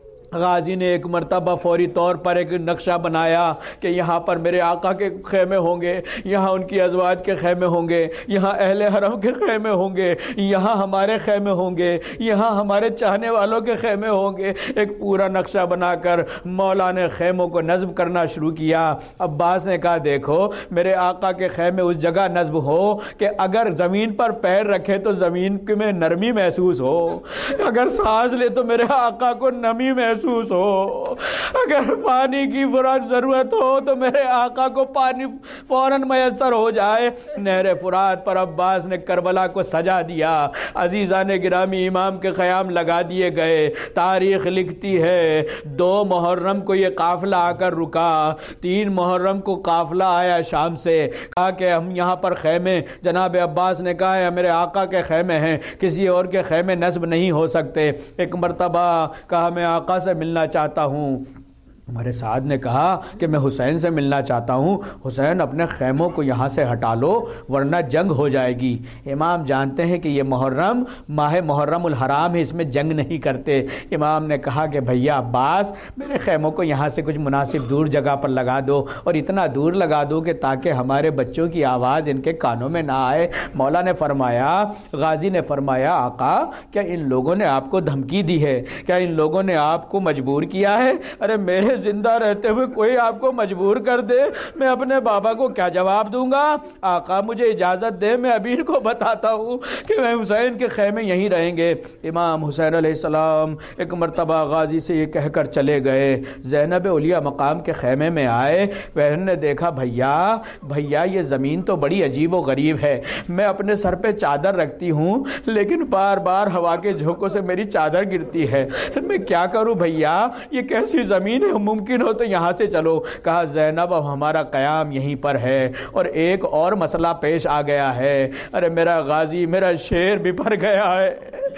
غازی نے ایک مرتبہ فوری طور پر ایک نقشہ بنایا کہ یہاں پر میرے آقا کے خیمے ہوں گے، یہاں ان کی ازواج کے خیمے ہوں گے، یہاں اہل حرم کے خیمے ہوں گے، یہاں ہمارے خیمے ہوں گے، یہاں ہمارے چاہنے والوں کے خیمے ہوں گے۔ ایک پورا نقشہ بنا کر مولا نے خیموں کو نصب کرنا شروع کیا۔ عباس نے کہا دیکھو میرے آقا کے خیمے اس جگہ نصب ہو کہ اگر زمین پر پیر رکھے تو زمین میں نرمی محسوس ہو، اگر سانس لے تو میرے آقا کو نمی محسوس ہو، اگر پانی کی فرات ضرورت ہو تو میرے آقا کو پانی فوراً میسر ہو جائے۔ نہر فرات پر عباس نے کربلا کو سجا دیا۔ عزیزان گرامی، امام کے خیام لگا دیے گئے۔ تاریخ لکھتی ہے دو محرم کو یہ قافلہ آ کر رکا، تین محرم کو قافلہ آیا شام سے، کہا کہ ہم یہاں پر خیمے، جناب عباس نے کہا ہے میرے آقا کے خیمے ہیں، کسی اور کے خیمے نصب نہیں ہو سکتے۔ ایک مرتبہ کہا میں آقا سے ملنا چاہتا ہوں۔ ہمارے سعد نے کہا کہ میں حسین سے ملنا چاہتا ہوں، حسین اپنے خیموں کو یہاں سے ہٹا لو ورنہ جنگ ہو جائے گی۔ امام جانتے ہیں کہ یہ محرم ماہ محرم الحرام ہے، اس میں جنگ نہیں کرتے۔ امام نے کہا کہ بھیا عباس میرے خیموں کو یہاں سے کچھ مناسب دور جگہ پر لگا دو، اور اتنا دور لگا دو کہ تاکہ ہمارے بچوں کی آواز ان کے کانوں میں نہ آئے۔ مولا نے فرمایا، غازی نے فرمایا آقا کیا ان لوگوں نے آپ کو دھمکی دی ہے؟ کیا ان لوگوں نے آپ کو مجبور کیا ہے؟ ارے میرے زندہ رہتے ہوئے کوئی آپ کو مجبور کر دے، میں اپنے بابا کو کیا جواب دوں گا؟ آقا مجھے اجازت دے، میں ابھی ان کو بتاتا ہوں کہ میں حسین کے خیمے یہیں رہیں گے۔ امام حسین علیہ السلام ایک مرتبہ غازی سے یہ کہہ کر چلے گئے۔ زینب علیہ مقام کے خیمے میں آئے، بہن نے دیکھا بھیا بھیا یہ زمین تو بڑی عجیب و غریب ہے، میں اپنے سر پہ چادر رکھتی ہوں لیکن بار بار ہوا کے جھونکوں سے میری چادر گرتی ہے، میں کیا کروں بھیا؟ یہ کیسی زمین ہے، ممکن ہو تو یہاں سے چلو۔ کہا زینب اب ہمارا قیام یہیں پر ہے، اور ایک اور مسئلہ پیش آ گیا ہے۔ ارے میرا غازی، میرا شیر بھی بھر گیا ہے،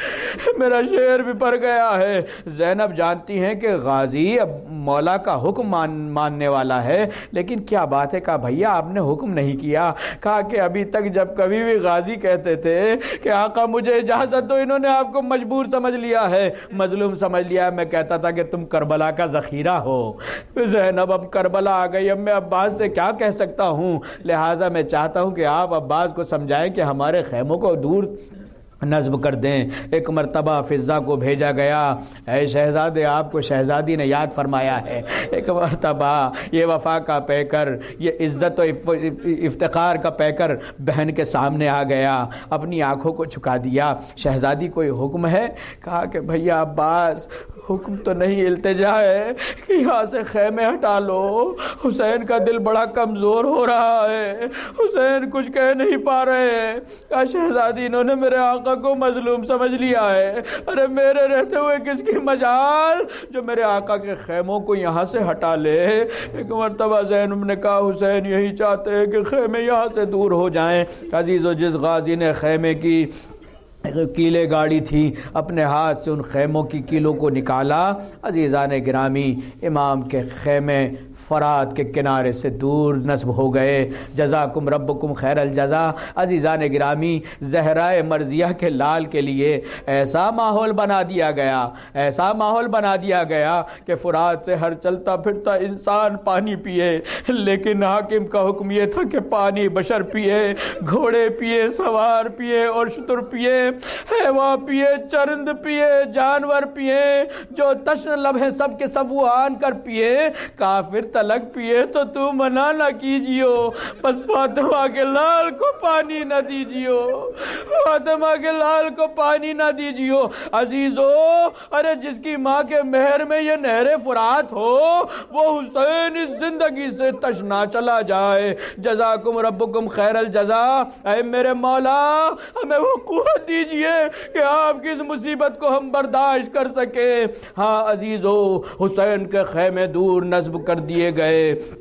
میرا شیر بھی پر گیا ہے۔ زینب جانتی ہیں کہ غازی اب مولا کا حکم مان ماننے والا ہے، لیکن کیا بات ہے؟ کہا بھیا آپ نے حکم نہیں کیا۔ کہا کہ ابھی تک جب کبھی بھی غازی کہتے تھے کہ آقا مجھے اجازت دو، انہوں نے آپ کو مجبور سمجھ لیا ہے، مظلوم سمجھ لیا ہے۔ میں کہتا تھا کہ تم کربلا کا ذخیرہ ہو۔ زینب اب کربلا آ گئی، اب میں عباس سے کیا کہہ سکتا ہوں؟ لہٰذا میں چاہتا ہوں کہ آپ عباس کو سمجھائیں کہ ہمارے خیموں کو دور نصب کر دیں۔ ایک مرتبہ فضہ کو بھیجا گیا، اے شہزادے آپ کو شہزادی نے یاد فرمایا ہے۔ ایک مرتبہ یہ وفا کا پیکر، یہ عزت و افتخار کا پیکر بہن کے سامنے آ گیا، اپنی آنکھوں کو جھکا دیا۔ شہزادی کوئی حکم ہے؟ کہا کہ بھیا عباس حکم تو نہیں، التجا ہے کہ یہاں سے خیمے ہٹا لو، حسین کا دل بڑا کمزور ہو رہا ہے، حسین کچھ کہہ نہیں پا رہے ہیں۔ کہا شہزادی انہوں نے میرے آقا کو مظلوم سمجھ لیا ہے، ارے میرے رہتے ہوئے کس کی مجال جو میرے آقا کے خیموں کو یہاں سے ہٹا لے۔ ایک مرتبہ زینب نے کہا حسین یہی چاہتے ہیں کہ خیمے یہاں سے دور ہو جائیں۔ عزیز و جس غازی نے خیمے کی کیلے گاڑی تھی، اپنے ہاتھ سے ان خیموں کی کیلوں کو نکالا۔ عزیزان گرامی، امام کے خیمے فرات کے کنارے سے دور نصب ہو گئے۔ جزاکم ربکم خیر الجزا۔ عزیزان گرامی، زہرائے مرضیہ کے لال کے لیے ایسا ماحول بنا دیا گیا، ایسا ماحول بنا دیا گیا کہ فرات سے ہر چلتا پھرتا انسان پانی پیے، لیکن حاکم کا حکم یہ تھا کہ پانی بشر پیے، گھوڑے پیے، سوار پیے اور شتر پیے، حیوان پیے، چرند پیے، جانور پیے، جو تشن لب ہیں سب کے سب وہ آن کر پیے، کافر تلک پیے تو تو منع نہ کیجیو، بس فاطمہ کے لال کو پانی نہ دیجیو، فاطمہ کے لال کو پانی نہ دیجیو۔ عزیزو، ارے جس کی ماں کے مہر میں یہ نہر فرات ہو وہ حسین اس زندگی سے تشنا چلا جائے۔ جزاکم ربکم خیر الجزا۔ اے میرے مولا، ہمیں وہ قوت دیجئے کہ آپ کی اس مصیبت کو ہم برداشت کر سکے۔ ہاں عزیزو، حسین کے خیمے دور نصب کر دیے گئے۔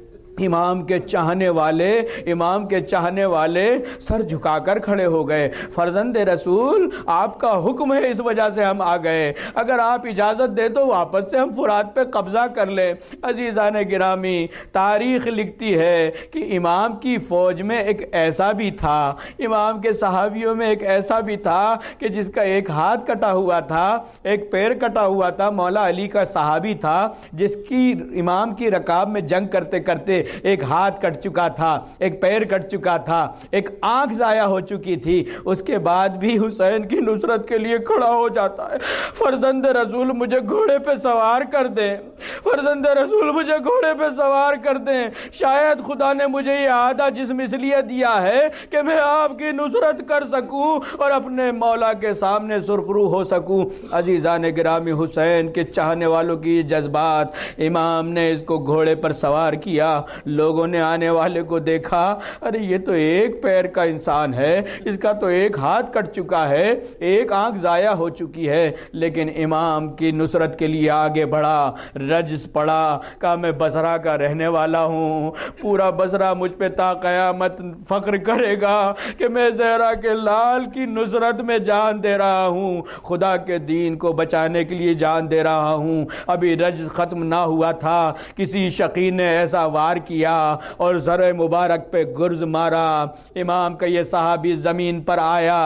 امام کے چاہنے والے امام کے چاہنے والے سر جھکا کر کھڑے ہو گئے۔ فرزند رسول، آپ کا حکم ہے، اس وجہ سے ہم آ گئے، اگر آپ اجازت دے تو واپس سے ہم فرات پہ قبضہ کر لیں۔ عزیزان گرامی، تاریخ لکھتی ہے کہ امام کی فوج میں ایک ایسا بھی تھا، امام کے صحابیوں میں ایک ایسا بھی تھا کہ جس کا ایک ہاتھ کٹا ہوا تھا، ایک پیر کٹا ہوا تھا۔ مولا علی کا صحابی تھا جس کی امام کی رکاب میں جنگ کرتے کرتے ایک ہاتھ کٹ چکا تھا، ایک پیر کٹ چکا تھا، ایک آنکھ ضائع ہو چکی تھی، اس کے بعد بھی حسین کی نصرت کے لیے کھڑا ہو جاتا ہے۔ فرزند رسول مجھے گھوڑے پہ سوار کر دیں، فرزند رسول مجھے گھوڑے پہ سوار کر دیں، شاید خدا نے مجھے یہ آدھا جسم اس لیے دیا ہے کہ میں آپ کی نصرت کر سکوں اور اپنے مولا کے سامنے سرخرو ہو سکوں۔ عزیزان گرامی، حسین کے چاہنے والوں کی جذبات، امام نے اس کو گھوڑے پر سوار کیا، لوگوں نے آنے والے کو دیکھا، ارے یہ تو ایک پیر کا انسان ہے، اس کا تو ایک ہاتھ کٹ چکا ہے، ایک آنکھ ضائع ہو چکی ہے، لیکن امام کی نصرت کے لیے آگے بڑھا، رجز پڑا، کہا میں بصرہ کا رہنے والا ہوں، پورا بصرہ مجھ پہ تا قیامت فخر کرے گا کہ میں زہرا کے لال کی نصرت میں جان دے رہا ہوں، خدا کے دین کو بچانے کے لیے جان دے رہا ہوں۔ ابھی رجز ختم نہ ہوا تھا، کسی شقی نے ایسا وار کیا اور سر مبارک پہ گرز مارا۔ امام کا یہ صحابی زمین پر آیا،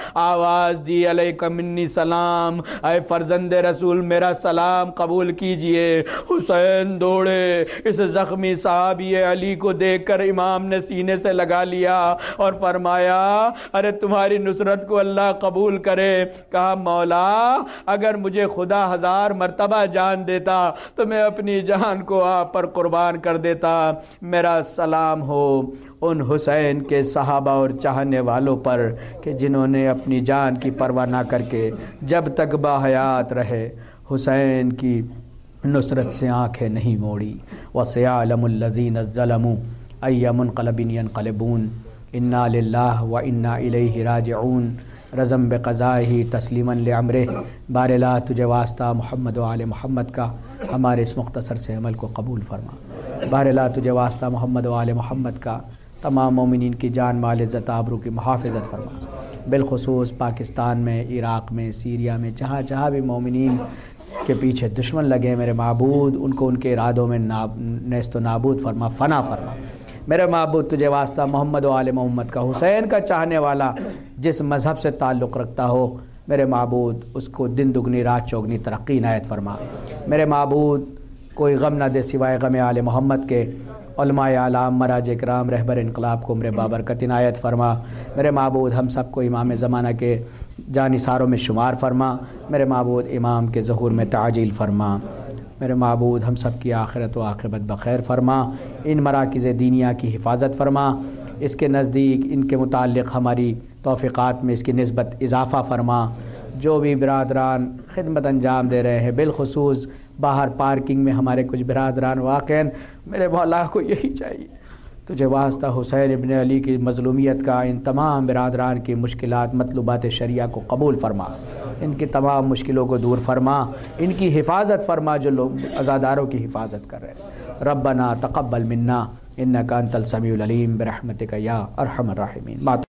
آواز دی علیکم منی سلام، اے فرزند رسول میرا سلام قبول کیجئے۔ حسین دوڑے، اس زخمی صحابی علی کو دیکھ کر امام نے سینے سے لگا لیا اور فرمایا ارے تمہاری نصرت کو اللہ قبول کرے۔ کہا مولا اگر مجھے خدا ہزار مرتبہ جان دیتا تو میں اپنی جان کو آپ پر قربان کر دیتا۔ میرا سلام ہو ان حسین کے صحابہ اور چاہنے والوں پر کہ جنہوں نے اپنی جان کی پرواہ نہ کر کے جب تک باحیات رہے حسین کی نصرت سے آنکھیں نہیں موڑی۔ وَسَيَعْلَمُ الَّذِينَ ظَلَمُوا أَيَّ مُنقَلَبٍ يَنقَلِبُونَ اِنَّا لِلَّهِ وَإِنَّا إِلَيْهِ رَاجِعُونَ۔ رزم بقضائہ تسلیماً لعمرہ۔ بار لا تجھے واسطہ محمد و آل محمد کا ہمارے اس مختصر سے عمل کو قبول فرما۔ بار لا تجھے واسطہ محمد و آل محمد کا تمام مومنین کی جان مال عزت آبرو کی محافظت فرما۔ بالخصوص پاکستان میں، عراق میں، سیریا میں، جہاں جہاں بھی مومنین کے پیچھے دشمن لگے میرے معبود ان کو ان کے ارادوں میں نیست و نابود فرما، فنا فرما۔ میرے معبود تجھے واسطہ محمد و آل محمد کا حسین کا چاہنے والا جس مذہب سے تعلق رکھتا ہو میرے معبود اس کو دن دگنی رات چوگنی ترقی عنایت فرما۔ میرے معبود کوئی غم نہ دے سوائے غم آل محمد کے۔ علماء اعلام، مراج اکرام، رہبر انقلاب کو عمر بابرکت عنایت فرما۔ میرے معبود ہم سب کو امام زمانہ کے جانثاروں میں شمار فرما۔ میرے معبود امام کے ظہور میں تعجیل فرما۔ میرے معبود ہم سب کی آخرت و عاقبت بخیر فرما۔ ان مراکز دینیہ کی حفاظت فرما، اس کے نزدیک ان کے متعلق ہماری توفیقات میں اس کی نسبت اضافہ فرما۔ جو بھی برادران خدمت انجام دے رہے ہیں، بالخصوص باہر پارکنگ میں ہمارے کچھ برادران واقعاً میرے مولا کو یہی چاہیے تجھے واسطہ حسین ابن علی کی مظلومیت کا ان تمام برادران کی مشکلات مطلوبات شریعہ کو قبول فرما، ان کی تمام مشکلوں کو دور فرما، ان کی حفاظت فرما جو لوگ عزاداروں کی حفاظت کر رہے ہیں۔ ربنا تقبل منا انک انت السمیع العلیم برحمتک یا ارحم الراحمین۔